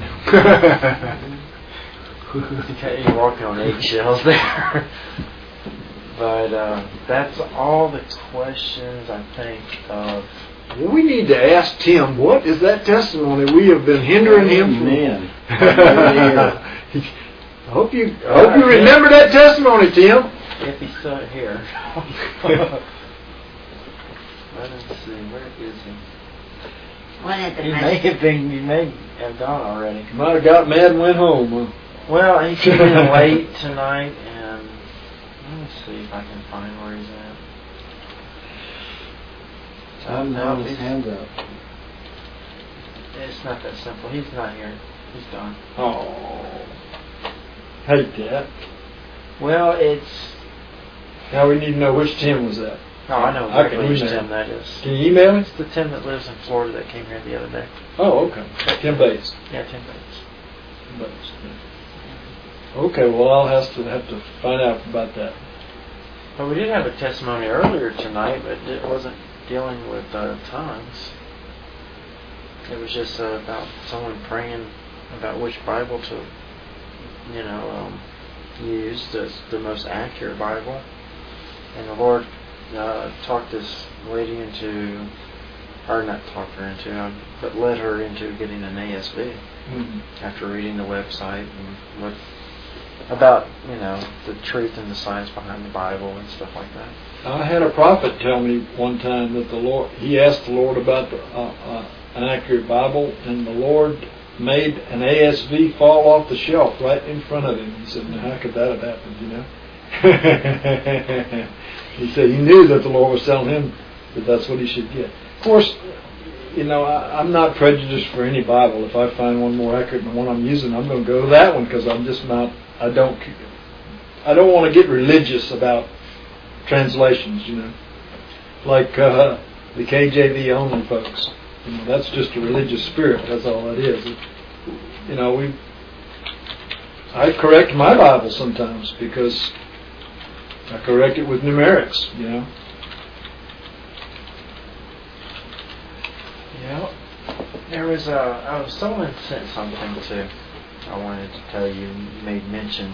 Speaker 2: Okay, you're walking on eggshells there. But uh, that's all the questions I think of.
Speaker 1: Well, we need to ask Tim, what is that testimony we have been hindering him from?
Speaker 3: Amen.
Speaker 1: I hope you I hope you remember that testimony, Tim.
Speaker 2: If he's still here. Let us see, where is he?
Speaker 4: One of the
Speaker 2: He
Speaker 4: most
Speaker 2: may have been, he may have gone already.
Speaker 1: Might have got mad and went home. Huh?
Speaker 2: Well, he came in late tonight, and let me see if I can find where he's at.
Speaker 3: I haven't
Speaker 2: No,
Speaker 3: held his
Speaker 2: he's-
Speaker 3: hand up.
Speaker 2: It's not that simple. He's not here. He's gone.
Speaker 1: Oh, hate that.
Speaker 2: Well, it's.
Speaker 1: Now we need to know which Tim was that.
Speaker 2: Oh, I know
Speaker 1: I can
Speaker 2: exactly which
Speaker 1: email.
Speaker 2: Tim that is.
Speaker 1: Can you email me?
Speaker 2: It's the Tim that lives in Florida that came here the other day.
Speaker 1: Oh, okay. Tim Bates.
Speaker 2: Yeah, Tim Bates.
Speaker 1: Bates. Okay, well I'll have to have to find out about that.
Speaker 2: But we did have a testimony earlier tonight, but it wasn't dealing with uh, tongues. It was just uh, about someone praying about which Bible to, you know, um, use as the most accurate Bible. And the Lord uh, talked this lady into, or not talked her into, um, but led her into getting an A S V
Speaker 1: Mm-hmm.
Speaker 2: after reading the website and what about, you know, the truth and the science behind the Bible and stuff like that.
Speaker 1: I had a prophet tell me one time that the Lord, he asked the Lord about the, uh, uh, an accurate Bible, and the Lord made an A S V fall off the shelf right in front of him. He said, now how could that have happened, you know? He said he knew that the Lord was telling him that that's what he should get. Of course, you know, I, I'm not prejudiced for any Bible. If I find one more accurate than the one I'm using, I'm going to go to that one because I'm just not, I don't, I don't want to get religious about translations, you know. Like uh, the K J V only folks. You know, that's just a religious spirit. That's all that is. It, you know, we. I correct my Bible sometimes because I correct it with numerics. You know.
Speaker 2: Yeah. There was a. Oh, someone sent something too. I wanted to tell you. You made mention.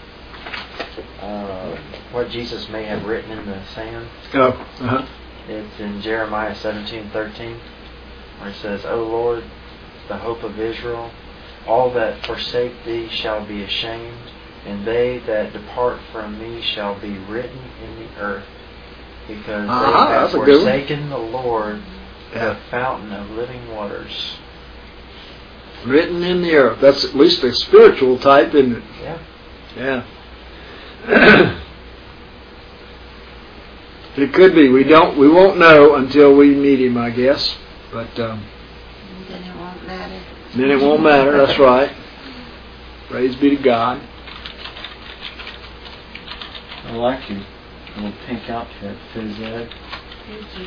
Speaker 2: Uh, what Jesus may have written in the sand.
Speaker 1: Oh. Uh-huh.
Speaker 2: It's in Jeremiah seventeen thirteen, where it says, "O Lord, the hope of Israel, all that forsake thee shall be ashamed, and they that depart from me shall be written in the earth, because
Speaker 1: Ah,
Speaker 2: they have
Speaker 1: that's a good one.
Speaker 2: forsaken the Lord,
Speaker 1: Yeah.
Speaker 2: the fountain of living waters."
Speaker 1: Written in the earth. That's at least a spiritual type, isn't it?
Speaker 2: Yeah.
Speaker 1: Yeah. It could be. We don't. We won't know until we meet him, I guess. But um,
Speaker 4: then it won't matter.
Speaker 1: then it won't matter. That's right. Praise be to God.
Speaker 3: I like your little pink outfit, Phys Ed.
Speaker 4: Thank you.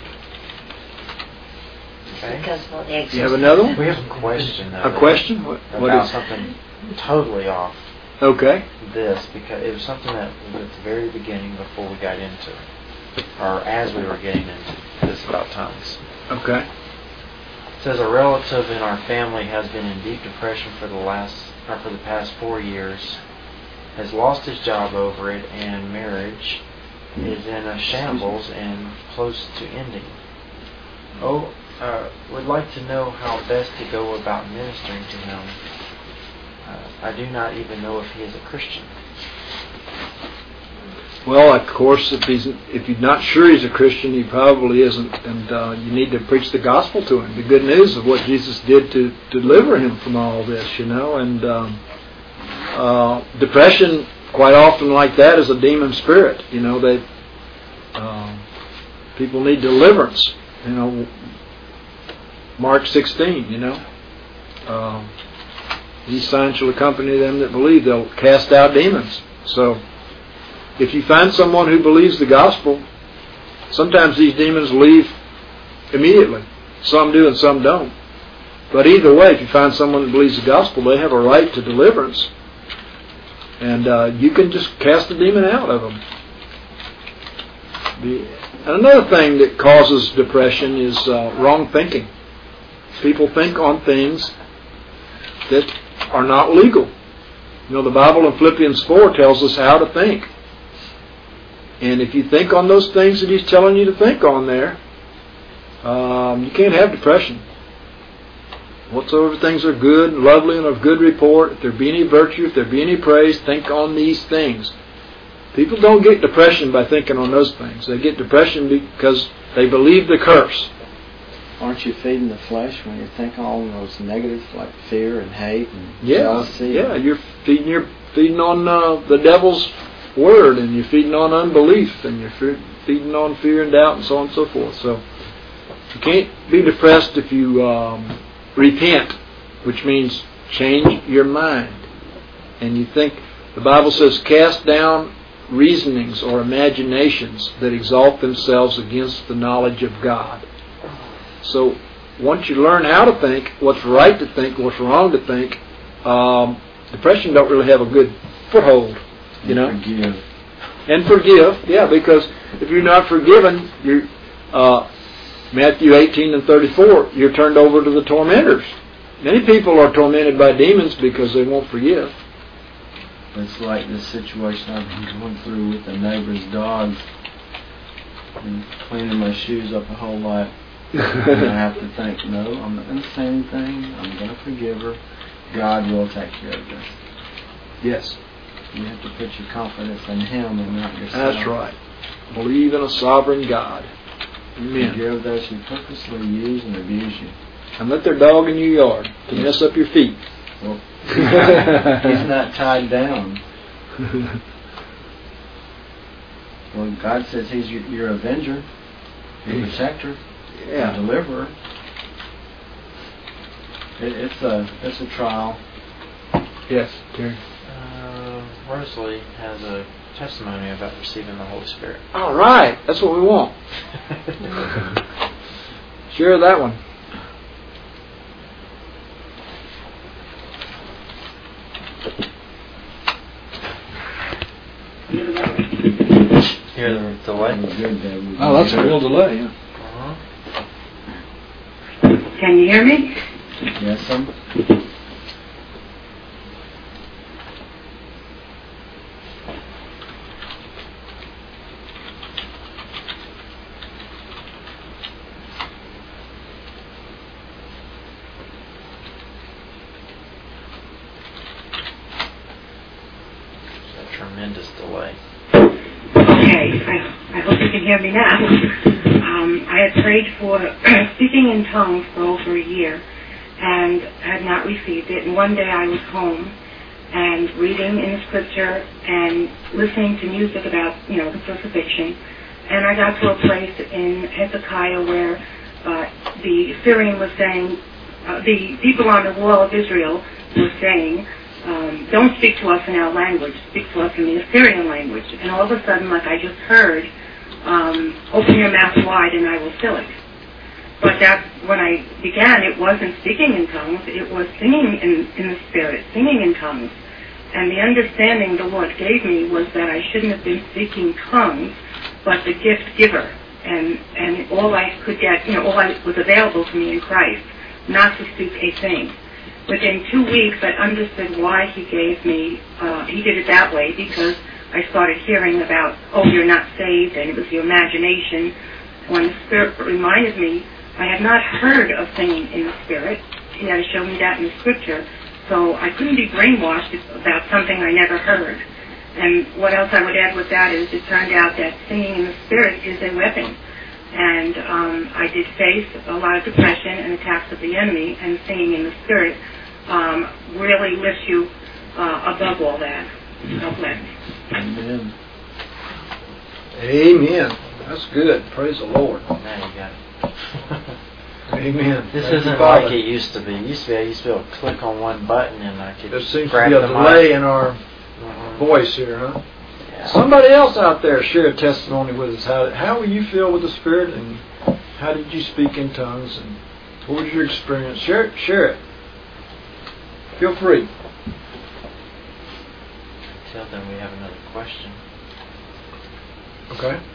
Speaker 2: Okay.
Speaker 4: Because for the
Speaker 1: You have another one?
Speaker 2: We have a question, though,
Speaker 1: A question? What, what
Speaker 2: about
Speaker 1: is?
Speaker 2: something totally off
Speaker 1: Okay.
Speaker 2: this, because it was something that was at the very beginning before we got into it, or as we were getting into this about tongues.
Speaker 1: Okay.
Speaker 2: It says a relative in our family has been in deep depression for the last, or for the past four years, has lost his job over it, and marriage is in a shambles and close to ending. Oh, uh, would like to know how best to go about ministering to him. Uh, I do not even know if he is a Christian.
Speaker 1: Well, of course, if he's if you're not sure he's a Christian, he probably isn't, and uh, you need to preach the gospel to him, the good news of what Jesus did to, to deliver him from all this, you know. And um, uh, depression, quite often, like that, is a demon spirit. You know, they uh, people need deliverance. You know, Mark sixteen. You know, uh, these signs shall accompany them that believe; they'll cast out demons. So, if you find someone who believes the gospel, sometimes these demons leave immediately. Some do and some don't. But either way, if you find someone that believes the gospel, they have a right to deliverance. And uh, you can just cast the demon out of them. The, another thing that causes depression is uh, wrong thinking. People think on things that are not legal. You know, the Bible in Philippians four tells us how to think. And if you think on those things that he's telling you to think on there, um, you can't have depression. Whatsoever things are good and lovely and of good report, if there be any virtue, if there be any praise, think on these things. People don't get depression by thinking on those things. They get depression because they believe the curse.
Speaker 3: Aren't you feeding the flesh when you think all those negatives like fear and hate and
Speaker 1: Yeah,
Speaker 3: jealousy?
Speaker 1: yeah. You're feeding. You're feeding on uh, the devil's word, and you're feeding on unbelief, and you're fe- feeding on fear and doubt, and so on and so forth. So you can't be depressed if you um, repent, which means change your mind, and you think. The Bible says, "Cast down reasonings or imaginations that exalt themselves against the knowledge of God." So once you learn how to think, what's right to think, what's wrong to think, um, depression don't really have a good foothold, you know.
Speaker 3: And forgive.
Speaker 1: And forgive, yeah, because if you're not forgiven, you're uh, Matthew eighteen and thirty-four, you're turned over to the tormentors. Many people are tormented by demons because they won't forgive.
Speaker 3: It's like this situation I've been going through with the neighbor's dog and cleaning my shoes up a whole lot. And I have to think, no, I'm not going to say anything. I'm going to forgive her. God will take care of this.
Speaker 1: Yes.
Speaker 3: You have to put your confidence in Him and not yourself.
Speaker 1: That's right. Believe in a sovereign God. Amen.
Speaker 3: Forgive those who purposely use and abuse you.
Speaker 1: And let their dog in your yard to mess up your feet.
Speaker 3: Well, he's not tied down. Well, God says He's your, your avenger, your protector,
Speaker 1: Yeah.
Speaker 3: your deliverer. It, it's a it's a trial.
Speaker 1: Yes, Terry.
Speaker 2: Uh, Rosalie has a testimony about receiving the Holy Spirit.
Speaker 1: All right, that's what we want. Share that one.
Speaker 2: Hear the delay?
Speaker 1: Oh, that's a real delay. Yeah.
Speaker 2: Uh-huh.
Speaker 6: Can you hear me?
Speaker 3: Yes, some.
Speaker 2: A tremendous delay.
Speaker 6: Okay, I, I hope you can hear me now. Um, I had prayed for speaking in tongues for over a year and had not received it. And one day I was home and reading in the scripture and listening to music about, you know, the crucifixion. And I got to a place in Hezekiah where uh, the Syrian was saying, uh, the people on the wall of Israel were saying, Um, don't speak to us in our language, speak to us in the Assyrian language. And all of a sudden, like I just heard, um, open your mouth wide and I will fill it. But that, when I began, it wasn't speaking in tongues, it was singing in, in the Spirit, singing in tongues. And the understanding the Lord gave me was that I shouldn't have been speaking tongues, but the gift giver. And, and all I could get, you know, all I was available to me in Christ, not to speak a thing. Within two weeks, I understood why He gave me, uh, He did it that way, because I started hearing about, oh, you're not saved, and it was your imagination. When the Spirit reminded me, I had not heard of singing in the Spirit. He had shown me that in the Scripture, so I couldn't be brainwashed about something I never heard. And what else I would add with that is it turned out that singing in the Spirit is a weapon. And um, I did face a lot of depression and attacks of the enemy, and singing in the Spirit um, really lifts you uh, above all that. God bless.
Speaker 3: Amen.
Speaker 1: Amen. That's good. Praise the Lord.
Speaker 2: Now you got it.
Speaker 1: Amen.
Speaker 2: This
Speaker 1: Thank you,
Speaker 2: isn't
Speaker 1: Father.
Speaker 2: like it used to be. It used to be I used to be able to click on one button and I could
Speaker 1: There seems to
Speaker 2: grab
Speaker 1: be a
Speaker 2: the
Speaker 1: delay
Speaker 2: mic.
Speaker 1: in our
Speaker 2: Mhm.
Speaker 1: voice here, huh?
Speaker 2: Yeah.
Speaker 1: Somebody else out there share a testimony with us. How how were you filled with the Spirit, and how did you speak in tongues, and what was your experience? Share it. Share it. Feel free.
Speaker 2: Until then, we have another question.
Speaker 1: Okay.
Speaker 2: Um,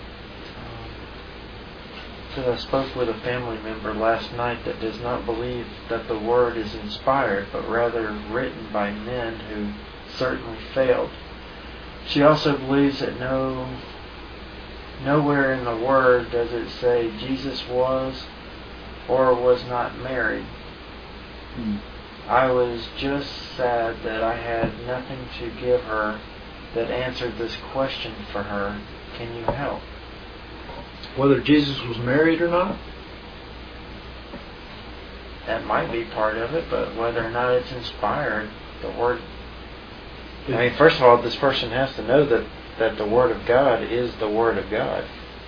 Speaker 2: says I spoke with a family member last night that does not believe that the Word is inspired, but rather written by men who certainly failed. She also believes that no, nowhere in the Word does it say Jesus was or was not married.
Speaker 3: Hmm.
Speaker 2: I was just sad that I had nothing to give her that answered this question for her. Can you help?
Speaker 1: Whether Jesus was married or not?
Speaker 2: That might be part of it, but whether or not it's inspired, the Word... I mean, first of all, this person has to know that, that the Word of God is the Word of God.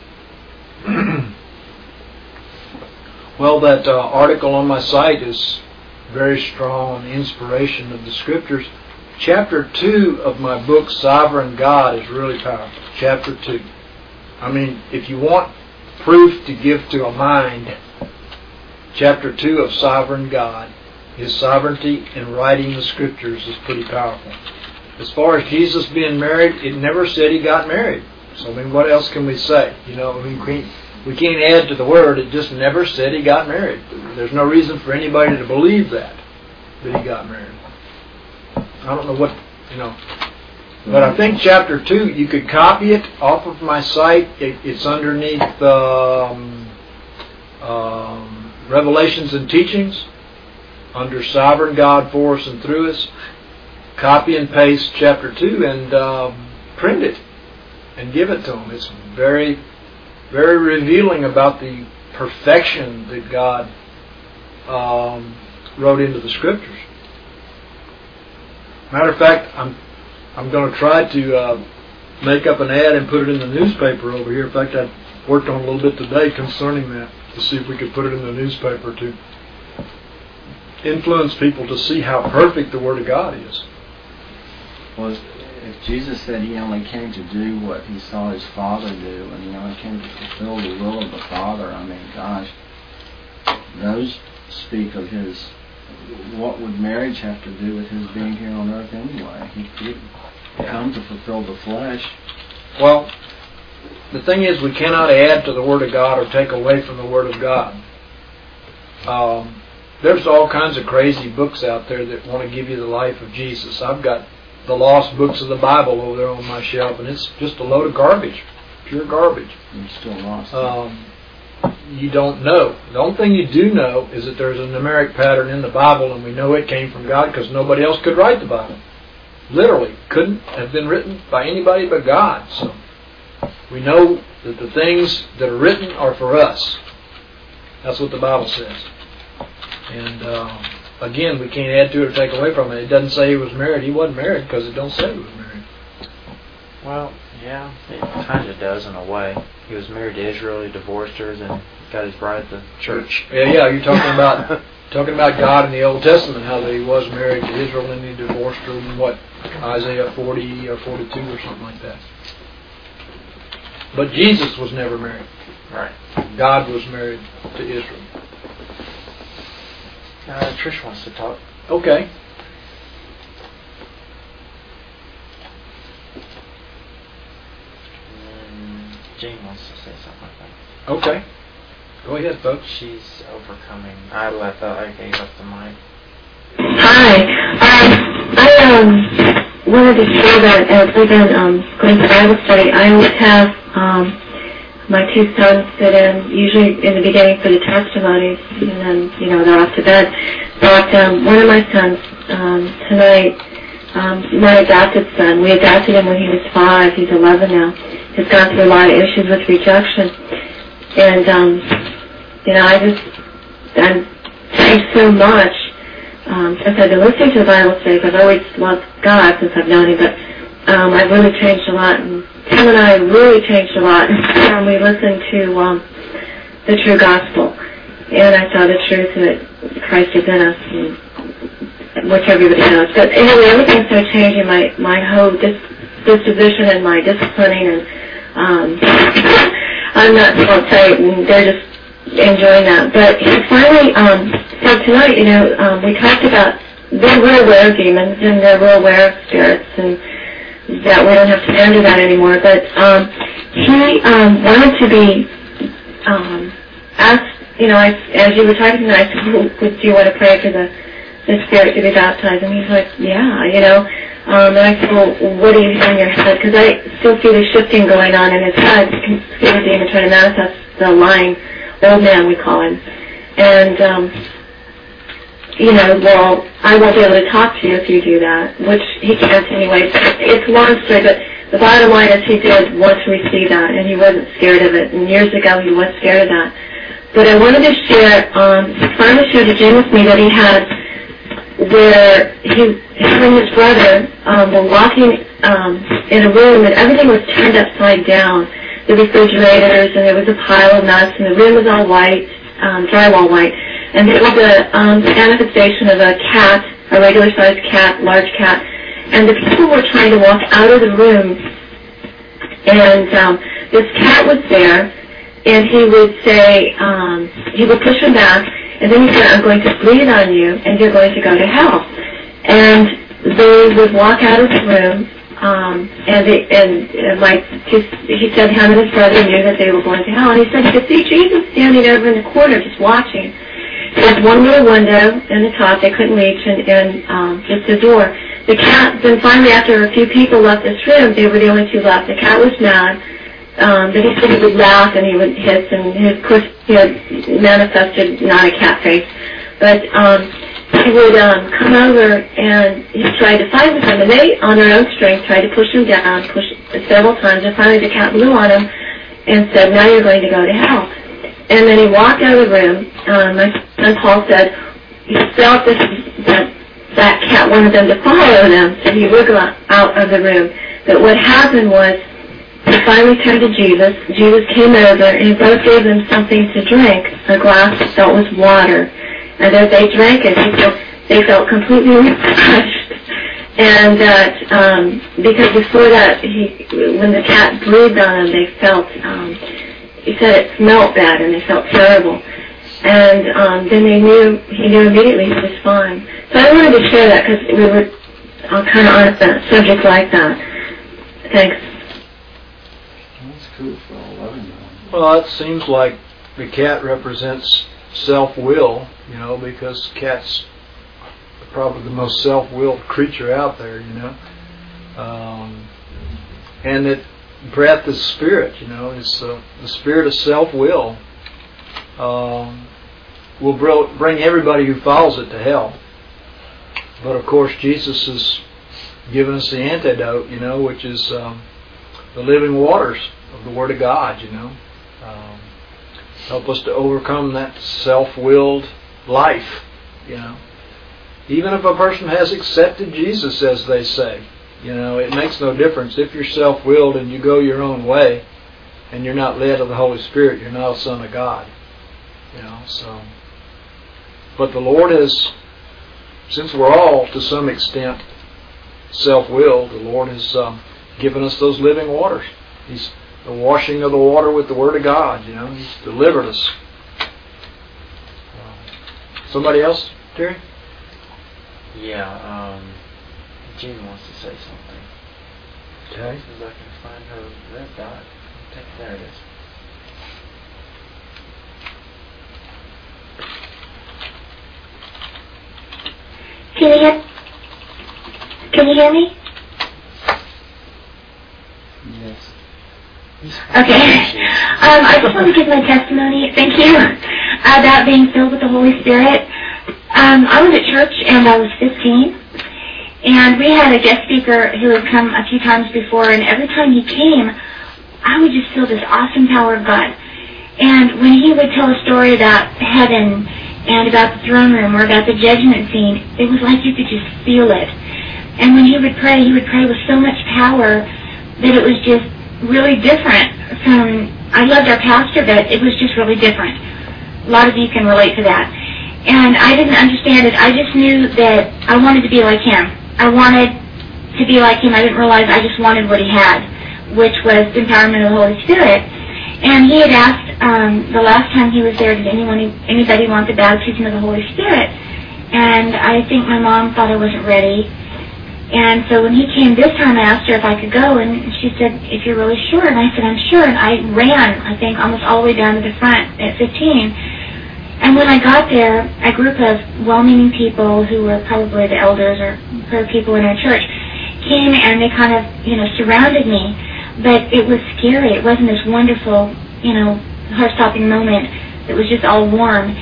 Speaker 1: Well, that uh, article on my site is very strong on the inspiration of the Scriptures. Chapter two of my book, Sovereign God, is really powerful. Chapter two. I mean, if you want proof to give to a mind, chapter two of Sovereign God, His sovereignty in writing the Scriptures is pretty powerful. As far as Jesus being married, it never said He got married. So, I mean, what else can we say? You know, I mean, we can't, we can't add to the Word. It just never said He got married. There's no reason for anybody to believe that, that He got married. I don't know what, you know. But I think chapter two, you could copy it off of my site. It, it's underneath um, um, Revelations and Teachings, under Sovereign God for us and through us. Copy and paste chapter two and um, print it and give it to them. It's very, very revealing about the perfection that God um, wrote into the Scriptures. Matter of fact, I'm I'm going to try to uh, make up an ad and put it in the newspaper over here. In fact, I worked on a little bit today concerning that, to see if we could put it in the newspaper to influence people to see how perfect the Word of God is.
Speaker 3: Well, if Jesus said He only came to do what He saw His Father do, and He only came to fulfill the will of the Father, I mean, gosh, those speak of His... What would marriage have to do with His being here on earth anyway? He didn't come to fulfill the flesh.
Speaker 1: Well, the thing is, we cannot add to the Word of God or take away from the Word of God. Um, there's all kinds of crazy books out there that want to give you the life of Jesus. I've got the lost books of the Bible over there on my shelf, and it's just a load of garbage, pure garbage.
Speaker 3: You're still lost.
Speaker 1: Um, you don't know. The only thing you do know is that there's a numeric pattern in the Bible, and we know it came from God because nobody else could write the Bible. Literally, couldn't have been written by anybody but God. So we know that the things that are written are for us. That's what the Bible says. And uh, again, we can't add to it or take away from it. It doesn't say He was married. He wasn't married because it don't say He was married.
Speaker 2: Well, yeah, it kind of does in a way. He was married to Israel, he divorced her, then got his bride at the church.
Speaker 1: Yeah, yeah, you're talking about talking about God in the Old Testament, how that He was married to Israel and He divorced her in what, Isaiah forty or forty-two or something like that. But Jesus was never married.
Speaker 2: Right.
Speaker 1: God was married to Israel.
Speaker 2: Uh, Trish wants to talk.
Speaker 1: Okay.
Speaker 2: Jane wants to say something like that.
Speaker 1: Okay. Go ahead, folks.
Speaker 2: She's overcoming. I left out. I gave up the mic.
Speaker 7: Hi. Um, I um wanted to share that as I've been um, going to Bible study, I always have um, my two sons sit in, usually in the beginning for the testimonies, and then, you know, they're off to bed. But um, one of my sons um, tonight, um, my adopted son, we adopted him when he was five. He's eleven now. Has gone through a lot of issues with rejection. And, um, you know, I just, I'm changed so much um, since I've been listening to the Bible studies. I've always loved God since I've known Him, but um, I've really changed a lot. And Tim and I really changed a lot when we listened to um, the true gospel. And I saw the truth that Christ is in us, and, which everybody knows. But anyway, everything started changing, my, my whole dis- disposition and my disciplining, and um, I'm not so tight, and they're just enjoying that. But he finally, um, so tonight, you know, um, we talked about, they're real aware of demons, and they're real aware of spirits, and that we don't have to handle that anymore. But um, he um, wanted to be um, asked, you know, I, as you were talking tonight, I said, would you want to pray for the, the spirit to be baptized? And he's like, yeah, you know. Um, and I said, well, what do you hear in your head? Because I still see the shifting going on in his head. You can see the demon trying to manifest the lying old man, we call him. And um, you know, well, I won't be able to talk to you if you do that, which he can't anyway. It's a long story, but the bottom line is he did want to receive that, and he wasn't scared of it. And years ago, he was scared of that. But I wanted to share, um, he finally shared a dream with me that he had where he, him and his brother um, were walking um, in a room and everything was turned upside down. The refrigerators, and there was a pile of nuts, and the room was all white, um, drywall white. And there was a um, manifestation of a cat, a regular-sized cat, large cat. And the people were trying to walk out of the room, and um, this cat was there, and he would say, um, he would push him back, and then he said, I'm going to breathe on you, and you're going to go to hell. And they would walk out of the room, um, and, they, and, and like he, he said, him and his brother knew that they were going to hell, and he said he could see Jesus standing over in the corner just watching. There's one little window in the top they couldn't reach, and, and um, just a door. The cat, then finally after a few people left this room, they were the only two left. The cat was mad. Um, but he said he would laugh and he would hiss, and his, of course he had manifested not a cat face, but um, he would um, come over and he tried to fight with him, and they, on their own strength, tried to push him down, push several times, and finally the cat blew on him and said, now you're going to go to hell. And then he walked out of the room. Um, my son Paul said he felt this, that that cat wanted them to follow them, so he would go out of the room. But what happened was he finally turned to Jesus. Jesus came over, and he both gave them something to drink, a glass that was water. And as they drank it, they felt, they felt completely refreshed. And that, um, because before that, he, when the cat breathed on them, they felt, um, he said it smelled bad, and they felt terrible. And um, then they knew, he knew immediately he was fine. So I wanted to share that because we were uh, kind of on a subject like that. Thanks.
Speaker 3: That's cool for eleven year old.
Speaker 1: Well, it seems like the cat represents self-will, you know, because cats are probably the most self-willed creature out there, you know. Um, and that breath is spirit, you know, it's uh, the spirit of self-will. Um, will bring everybody who follows it to hell. But of course, Jesus has given us the antidote, you know, which is um, the living waters of the Word of God, you know. Um, help us to overcome that self-willed life, you know. Even if a person has accepted Jesus, as they say, you know, it makes no difference. If you're self-willed and you go your own way and you're not led of the Holy Spirit, you're not a son of God. You know, so, but the Lord has, since we're all to some extent self-willed, the Lord has um, given us those living waters. He's the washing of the water with the Word of God. You know, He's delivered us. Somebody else, Terry?
Speaker 2: Yeah, um, Jean wants to say something.
Speaker 1: Okay.
Speaker 2: As I can find her red dot. Take, there it is.
Speaker 8: Can you hear? Can you hear me?
Speaker 3: Yes.
Speaker 8: Okay. Um, I just want to give my testimony. Thank you. About being filled with the Holy Spirit. Um, I was at church and I was fifteen, and we had a guest speaker who had come a few times before, and every time he came, I would just feel this awesome power of God. And when he would tell a story about heaven and about the throne room or about the judgment scene, it was like you could just feel it. And when he would pray, he would pray with so much power that it was just really different from, I loved our pastor, but it was just really different. A lot of you can relate to that. And I didn't understand it. I just knew that I wanted to be like him. I wanted to be like him. I didn't realize I just wanted what he had, which was the empowerment of the Holy Spirit. And he had asked um, the last time he was there, did anyone, anybody want the baptism of the Holy Spirit? And I think my mom thought I wasn't ready. And so when he came this time, I asked her if I could go, and she said, if you're really sure. And I said, I'm sure. And I ran, I think, almost all the way down to the front at fifteen. And when I got there, a group of well-meaning people who were probably the elders or her people in our church came, and they kind of, you know, surrounded me. But it was scary. It wasn't this wonderful, you know, heart-stopping moment. It was just all warm.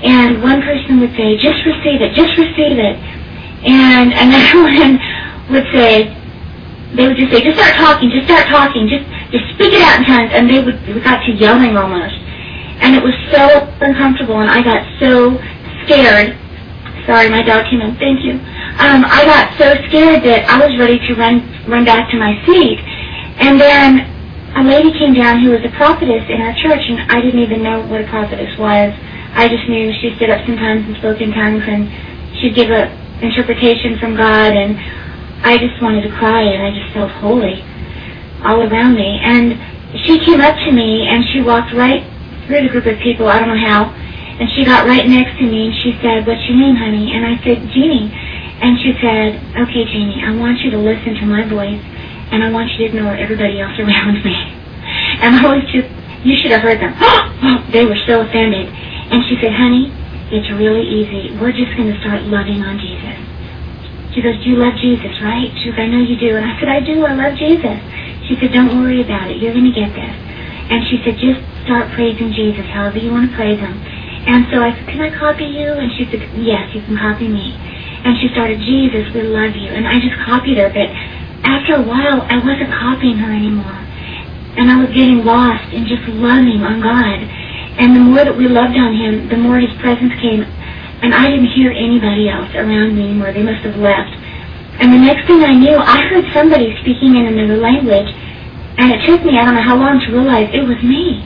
Speaker 8: And one person would say, just receive it, just receive it. And another one would say, they would just say, just start talking, just start talking, just just speak it out in tongues. And they would, we got to yelling almost. And it was so uncomfortable, and I got so scared. Sorry, my dog came in. Thank you. Um, I got so scared that I was ready to run run back to my seat. And then a lady came down who was a prophetess in our church, and I didn't even know what a prophetess was. I just knew she stood up sometimes and spoke in tongues, and she'd give an interpretation from God, and I just wanted to cry, and I just felt holy all around me. And she came up to me, and she walked right through the group of people, I don't know how, and she got right next to me, and she said, what's your name, honey? And I said, Jeannie. And she said, okay, Jeannie, I want you to listen to my voice, and I want you to ignore everybody else around me. And I was just, you should have heard them. They were so offended. And she said, honey, it's really easy. We're just going to start loving on Jesus. She goes, do you love Jesus, right? She goes, I know you do. And I said, I do. I love Jesus. She said, don't worry about it. You're going to get this. And she said, just start praising Jesus, however you want to praise him. And so I said, can I copy you? And she said, yes, you can copy me. And she started, Jesus, we love you. And I just copied her. But after a while, I wasn't copying her anymore. And I was getting lost in just loving on God. And the more that we loved on him, the more his presence came. And I didn't hear anybody else around me anymore. They must have left. And the next thing I knew, I heard somebody speaking in another language. And it took me, I don't know how long, to realize it was me.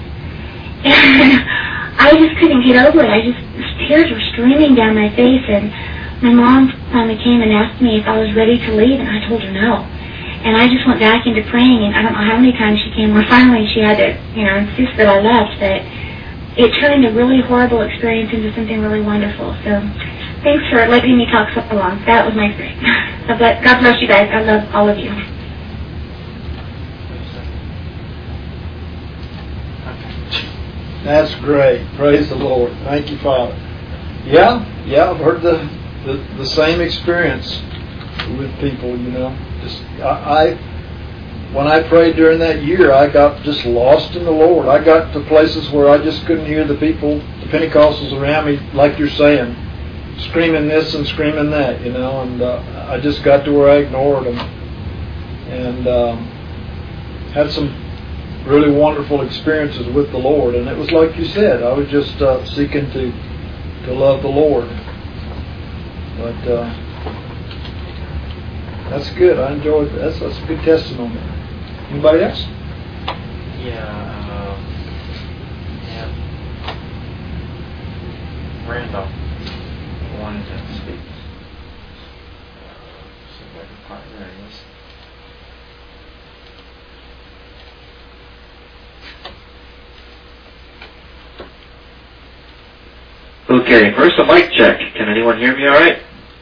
Speaker 8: And I just couldn't get over it. I just, tears were streaming down my face. And my mom finally came and asked me if I was ready to leave. And I told her no. And I just went back into praying. And I don't know how many times she came. Where finally she had to, you know, insist that I left. But it turned a really horrible experience into something really wonderful. So thanks for letting me talk so long. That was my experience. God bless you guys. I love all of you.
Speaker 1: That's great. Praise the Lord. Thank you, Father. Yeah, yeah, I've heard the the, the same experience with people, you know. Just I, I when I prayed during that year, I got just lost in the Lord. I got to places where I just couldn't hear the people, the Pentecostals around me, like you're saying, screaming this and screaming that, you know. And uh, I just got to where I ignored them, and um, had some really wonderful experiences with the Lord. And it was like you said, I was just uh, seeking to to love the Lord. But uh, that's good. I enjoyed that. That's, that's a good testimony. Anybody else?
Speaker 2: Yeah. Uh, yeah. Randolph wanted to speak. See if I can find there he is.
Speaker 9: Okay, first a mic check. Can anyone hear me all right?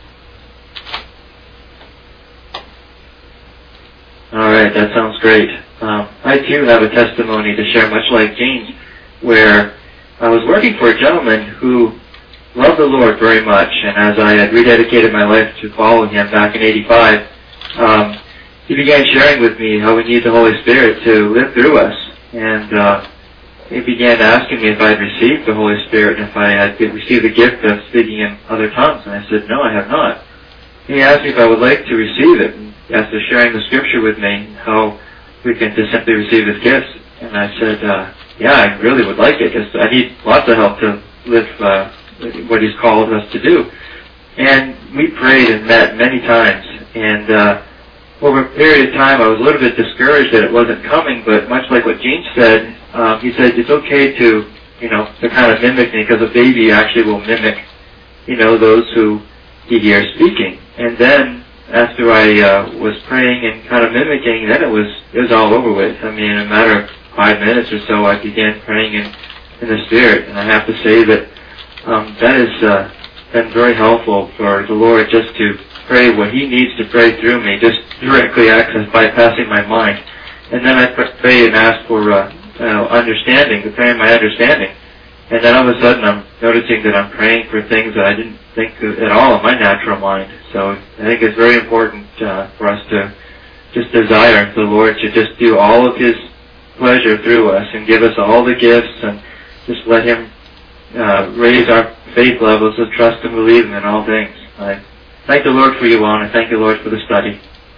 Speaker 9: All right, that sounds great. Um, I too have a testimony to share, much like James, where I was working for a gentleman who loved the Lord very much, and as I had rededicated my life to follow him back in eighty-five, um, he began sharing with me how we need the Holy Spirit to live through us. And uh, he began asking me if I had received the Holy Spirit and if I had received the gift of speaking in other tongues. And I said, no, I have not. He asked me if I would like to receive it. And after sharing the scripture with me, how we can just simply receive this gift. And I said, uh, yeah, I really would like it, because I need lots of help to live uh, what he's called us to do. And we prayed and met many times. And uh, over a period of time, I was a little bit discouraged that it wasn't coming, but much like what Gene said, um, he said it's okay to, you know, to kind of mimic me, because a baby actually will mimic, you know, those who he hears speaking. And then after I uh, was praying and kind of mimicking, then it was it was all over with. I mean, in a matter of five minutes or so, I began praying in, in the Spirit. And I have to say that um, that has uh, been very helpful for the Lord, just to pray what he needs to pray through me, just directly access, bypassing my mind. And then I pray and ask for uh, uh, understanding, to pray in my understanding. And then all of a sudden I'm noticing that I'm praying for things that I didn't think at all in my natural mind. So I think it's very important uh, for us to just desire the Lord to just do all of his pleasure through us and give us all the gifts, and just let him uh, raise our faith levels of trust and believing in all things. I thank the Lord for you all, and I thank the Lord for the study.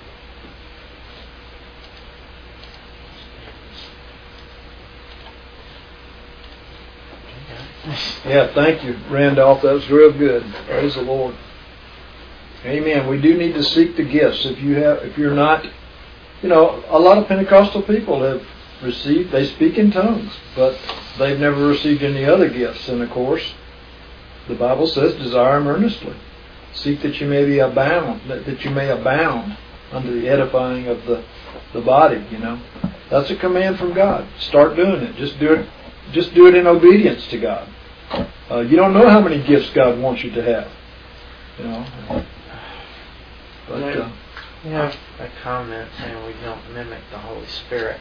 Speaker 1: Yeah, thank you, Randolph. That was real good. Praise the Lord. Amen. We do need to seek the gifts. If you have, if you're not, you know, a lot of Pentecostal people have received, they speak in tongues, but they've never received any other gifts. And of course, the Bible says, desire them earnestly. Seek that you may be abound, that you may abound under the edifying of the, the body, you know. That's a command from God. Start doing it. Just do it, just do it in obedience to God. Uh, you don't know how many gifts God wants you to have, you know. But, uh,
Speaker 2: you have a comment saying we don't mimic the Holy Spirit,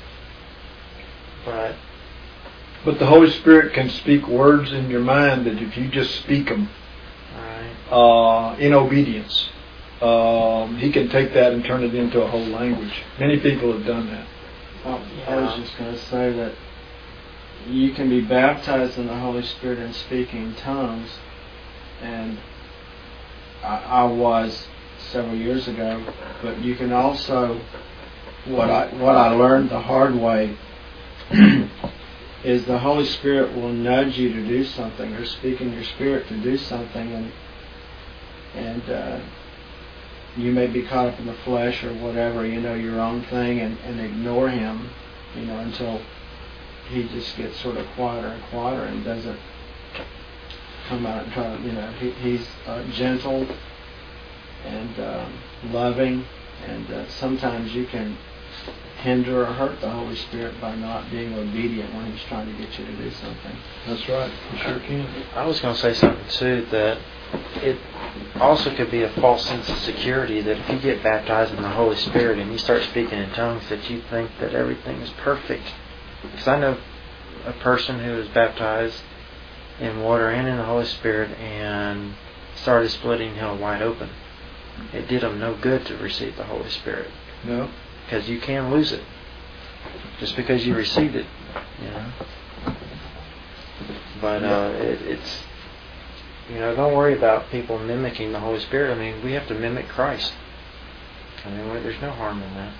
Speaker 2: but
Speaker 1: but the Holy Spirit can speak words in your mind that if you just speak them
Speaker 2: right.
Speaker 1: uh, in obedience, um, He can take that and turn it into a whole language. Many people have done that.
Speaker 3: Well, I was just going to say that you can be baptized in the Holy Spirit and speak in tongues, and I, I was several years ago, but you can also, what I what I learned the hard way is the Holy Spirit will nudge you to do something or speak in your spirit to do something, and and uh, you may be caught up in the flesh or whatever, you know, your own thing, and, and ignore Him, you know, until He just gets sort of quieter and quieter and doesn't come out and try to, you know, he, He's uh, gentle and um, loving, and uh, sometimes you can hinder or hurt the Holy Spirit by not being obedient when He's trying to get you to do something.
Speaker 1: That's right. You sure can.
Speaker 2: I was going to say something too, that it also could be a false sense of security that if you get baptized in the Holy Spirit and you start speaking in tongues, that you think that everything is perfect. Because I know a person who was baptized in water and in the Holy Spirit and started splitting hell wide open. It did them no good to receive the Holy Spirit.
Speaker 1: No.
Speaker 2: Because you can lose it. Just because you received it, you know. But uh, it, it's, you know, don't worry about people mimicking the Holy Spirit. I mean, we have to mimic Christ. I mean, there's no harm in that.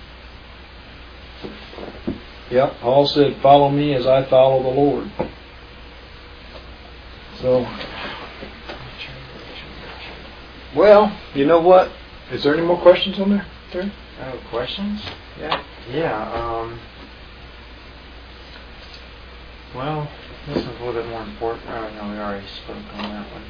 Speaker 1: Yep, Paul said, follow me as I follow the Lord. So, well, you know what? Is there any more questions on there? there?
Speaker 2: Oh, questions? Yeah. Yeah, um... well, this one's a little bit more important. Oh, no, we already spoke on that one.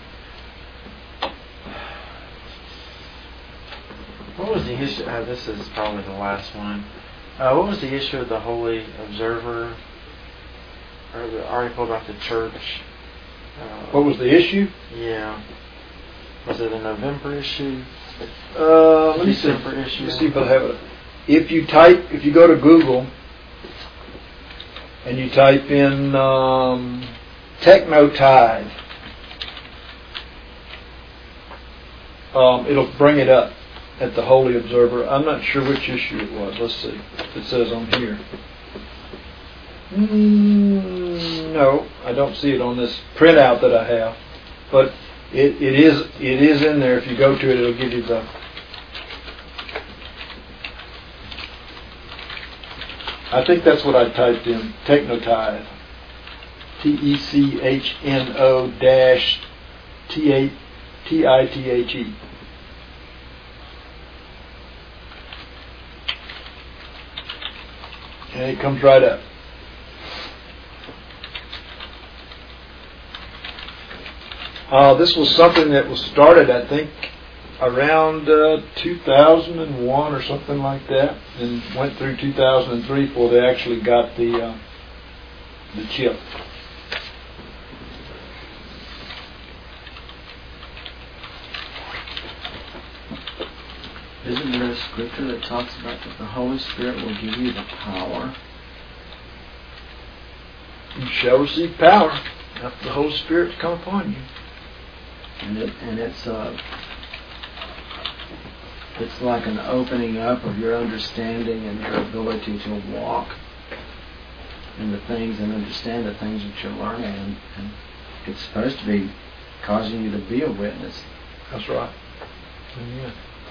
Speaker 2: What was the issue? Uh, this is probably the last one. Uh, what was the issue of the Holy Observer, or the article about the church? Uh,
Speaker 1: what was the issue?
Speaker 2: Yeah. Was it a November issue?
Speaker 1: Uh, let me see.
Speaker 2: December issue?
Speaker 1: Let me see if I have it. If you type, if you go to Google and you type in um, Techno-Tithe, um, it'll bring it up at the Holy Observer. I'm not sure which issue it was. Let's see. It says on here. Mm, no, I don't see it on this printout that I have. But it, it is it is in there. If you go to it, it'll give you the. I think that's what I typed in. Techno-Tithe. T E C H N O dash T I T H E. And it comes right up. Uh, this was something that was started, I think, around uh, two thousand one or something like that, and went through two thousand three before they actually got the uh, the chip.
Speaker 3: Isn't there a scripture that talks about that the Holy Spirit will give you the power?
Speaker 1: You shall receive power after the Holy Spirit come upon you.
Speaker 3: And it and it's uh it's like an opening up of your understanding and your ability to walk in the things and understand the things that you're learning, and, and it's supposed to be causing you to be a witness.
Speaker 1: That's right. Amen.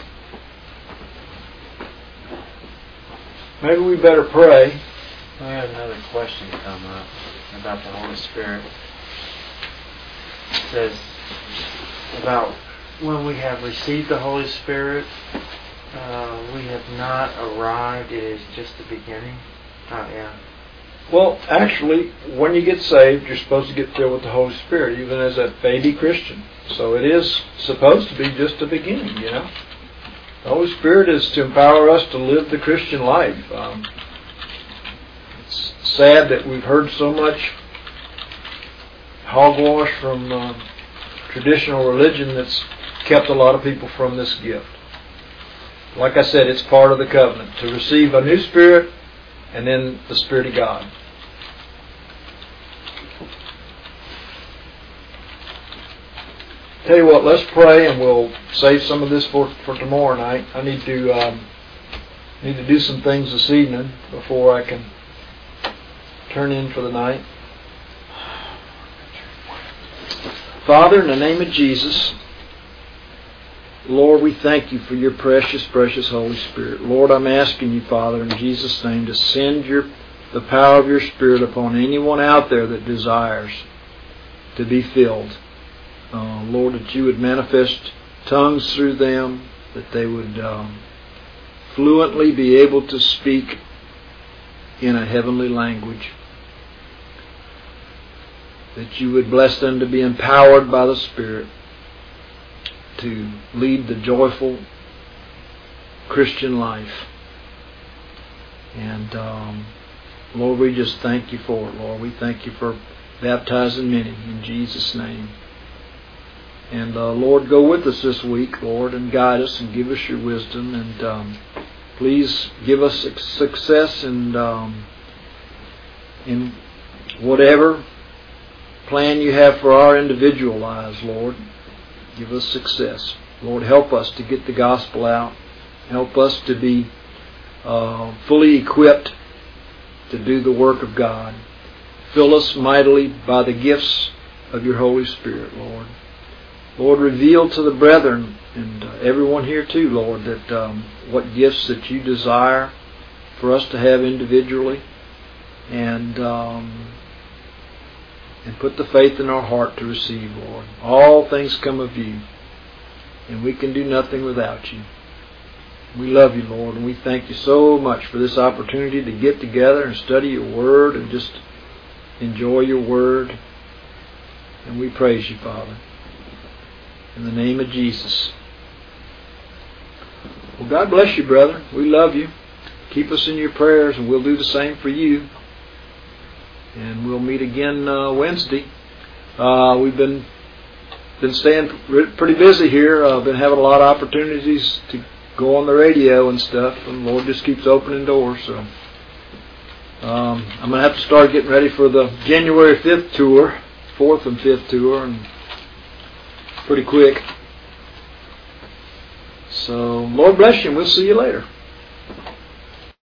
Speaker 1: Maybe we better pray.
Speaker 2: I had another question come up about the Holy Spirit. It says about when we have received the Holy Spirit, uh, we have not arrived. It is just the beginning. Oh, yeah.
Speaker 1: Well, actually, when you get saved, you're supposed to get filled with the Holy Spirit, even as a baby Christian. So it is supposed to be just the beginning, you know. The Holy Spirit is to empower us to live the Christian life. Um, it's sad that we've heard so much hogwash from uh, traditional religion that's kept a lot of people from this gift. Like I said, it's part of the covenant to receive a new spirit and then the Spirit of God. Tell you what, let's pray, and we'll save some of this for, for tomorrow night. I need to um, need to do some things this evening before I can turn in for the night. Father, in the name of Jesus, Lord, we thank you for your precious, precious Holy Spirit. Lord, I'm asking you, Father, in Jesus' name, to send your the power of your Spirit upon anyone out there that desires to be filled. Uh, Lord, that you would manifest tongues through them, that they would um, fluently be able to speak in a heavenly language, that you would bless them to be empowered by the Spirit to lead the joyful Christian life. And um, Lord, we just thank you for it, Lord. We thank you for baptizing many in Jesus' name. And uh, Lord, go with us this week, Lord, and guide us and give us your wisdom. And um, please give us success in, um, in whatever plan you have for our individual lives, Lord. Give us success. Lord, help us to get the gospel out. Help us to be uh, fully equipped to do the work of God. Fill us mightily by the gifts of your Holy Spirit, Lord. Lord, reveal to the brethren and uh, everyone here too, Lord, that um, what gifts that you desire for us to have individually, and um, and put the faith in our heart to receive, Lord. All things come of you, and we can do nothing without you. We love you, Lord, and we thank you so much for this opportunity to get together and study your word and just enjoy your word. And we praise you, Father, in the name of Jesus. Well, God bless you, brother. We love you. Keep us in your prayers, and we'll do the same for you. And we'll meet again uh, Wednesday. Uh, we've been been staying pretty busy here. I've uh, been having a lot of opportunities to go on the radio and stuff, and the Lord just keeps opening doors. So um, I'm going to have to start getting ready for the January fifth tour, fourth and fifth tour, and pretty quick. So Lord bless you, and we'll see you later.